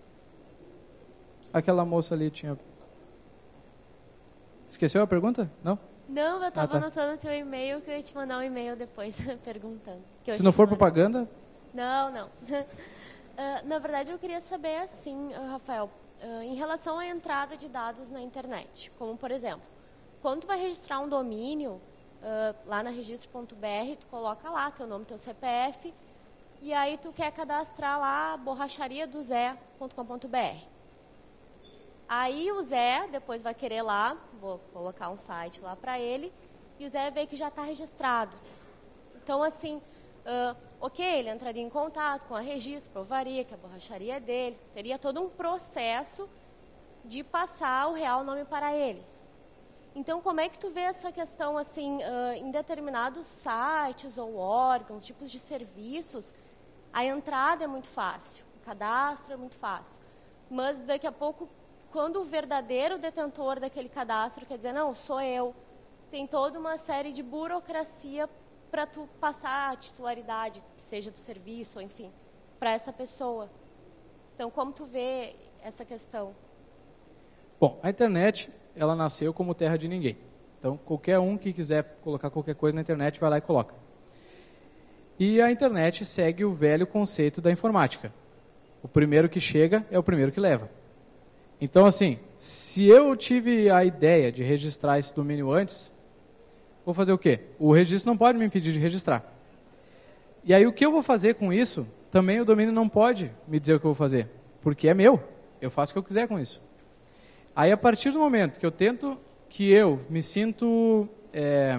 Aquela moça ali tinha... Esqueceu a pergunta? Não? Não, eu estava ah, tá. anotando o teu e-mail, que eu ia te mandar um e-mail depois perguntando. Se não for propaganda? Não, não. uh, na verdade, eu queria saber assim, uh, Rafael, uh, em relação à entrada de dados na internet. Como, por exemplo, quando tu vai registrar um domínio, uh, lá na registro ponto b r, tu coloca lá teu nome, teu C P F, e aí tu quer cadastrar lá borracharia do zé ponto com ponto b r. Aí o Zé depois vai querer lá, vou colocar um site lá para ele, e o Zé vê que já está registrado. Então, assim, uh, ok, ele entraria em contato com a registro, provaria que a borracharia é dele, teria todo um processo de passar o real nome para ele. Então, como é que tu vê essa questão, assim, uh, em determinados sites ou órgãos, tipos de serviços, a entrada é muito fácil, o cadastro é muito fácil, mas daqui a pouco, quando o verdadeiro detentor daquele cadastro quer dizer, não, sou eu, tem toda uma série de burocracia para tu passar a titularidade, seja do serviço, ou enfim, para essa pessoa. Então, como tu vê essa questão? Bom, a internet, ela nasceu como terra de ninguém. Então, qualquer um que quiser colocar qualquer coisa na internet, vai lá e coloca. E a internet segue o velho conceito da informática. O primeiro que chega é o primeiro que leva. Então, assim, se eu tive a ideia de registrar esse domínio antes, vou fazer o quê? O registro não pode me impedir de registrar. E aí, o que eu vou fazer com isso, também o domínio não pode me dizer o que eu vou fazer, porque é meu. Eu faço o que eu quiser com isso. Aí, a partir do momento que eu tento, que eu me sinto, é,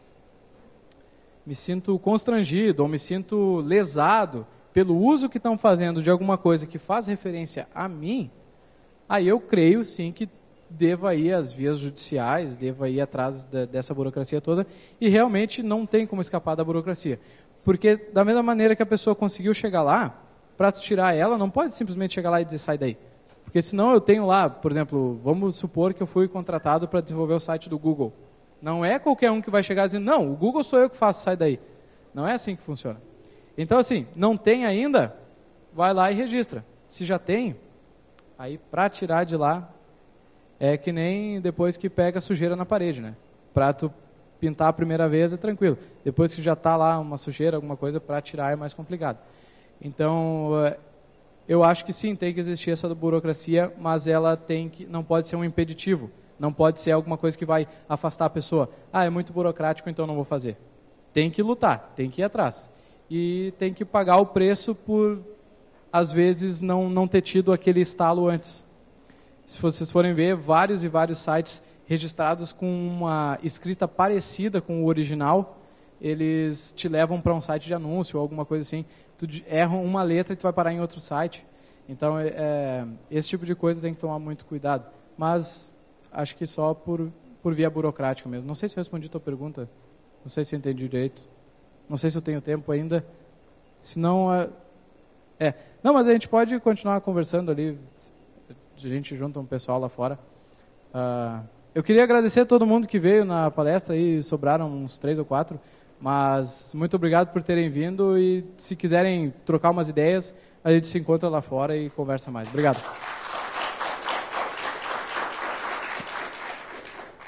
me sinto constrangido ou me sinto lesado pelo uso que estão fazendo de alguma coisa que faz referência a mim, aí eu creio, sim, que deva ir às vias judiciais, deva ir atrás de, dessa burocracia toda, e realmente não tem como escapar da burocracia. Porque, da mesma maneira que a pessoa conseguiu chegar lá, para tirar ela, não pode simplesmente chegar lá e dizer, sai daí. Porque senão eu tenho lá, por exemplo, vamos supor que eu fui contratado para desenvolver o site do Google. Não é qualquer um que vai chegar dizendo, não, o Google sou eu que faço, sai daí. Não é assim que funciona. Então, assim, não tem ainda, vai lá e registra. Se já tem... Aí, para tirar de lá, é que nem depois que pega sujeira na parede, né? Para tu pintar a primeira vez é tranquilo. Depois que já está lá uma sujeira, alguma coisa, para tirar é mais complicado. Então, eu acho que sim, tem que existir essa burocracia, mas ela tem que, não pode ser um impeditivo. Não pode ser alguma coisa que vai afastar a pessoa. Ah, é muito burocrático, então não vou fazer. Tem que lutar, tem que ir atrás. E tem que pagar o preço por... às vezes, não, não ter tido aquele estalo antes. Se vocês forem ver, vários e vários sites registrados com uma escrita parecida com o original, eles te levam para um site de anúncio ou alguma coisa assim. Tu erra uma letra e tu vai parar em outro site. Então, é, esse tipo de coisa tem que tomar muito cuidado. Mas acho que só por, por via burocrática mesmo. Não sei se eu respondi a tua pergunta. Não sei se eu entendi direito. Não sei se eu tenho tempo ainda. Se não... É... é. Não, mas a gente pode continuar conversando ali. A gente junta um pessoal lá fora. Uh, eu queria agradecer a todo mundo que veio na palestra. Aí sobraram uns três ou quatro. Mas muito obrigado por terem vindo. E se quiserem trocar umas ideias, a gente se encontra lá fora e conversa mais. Obrigado.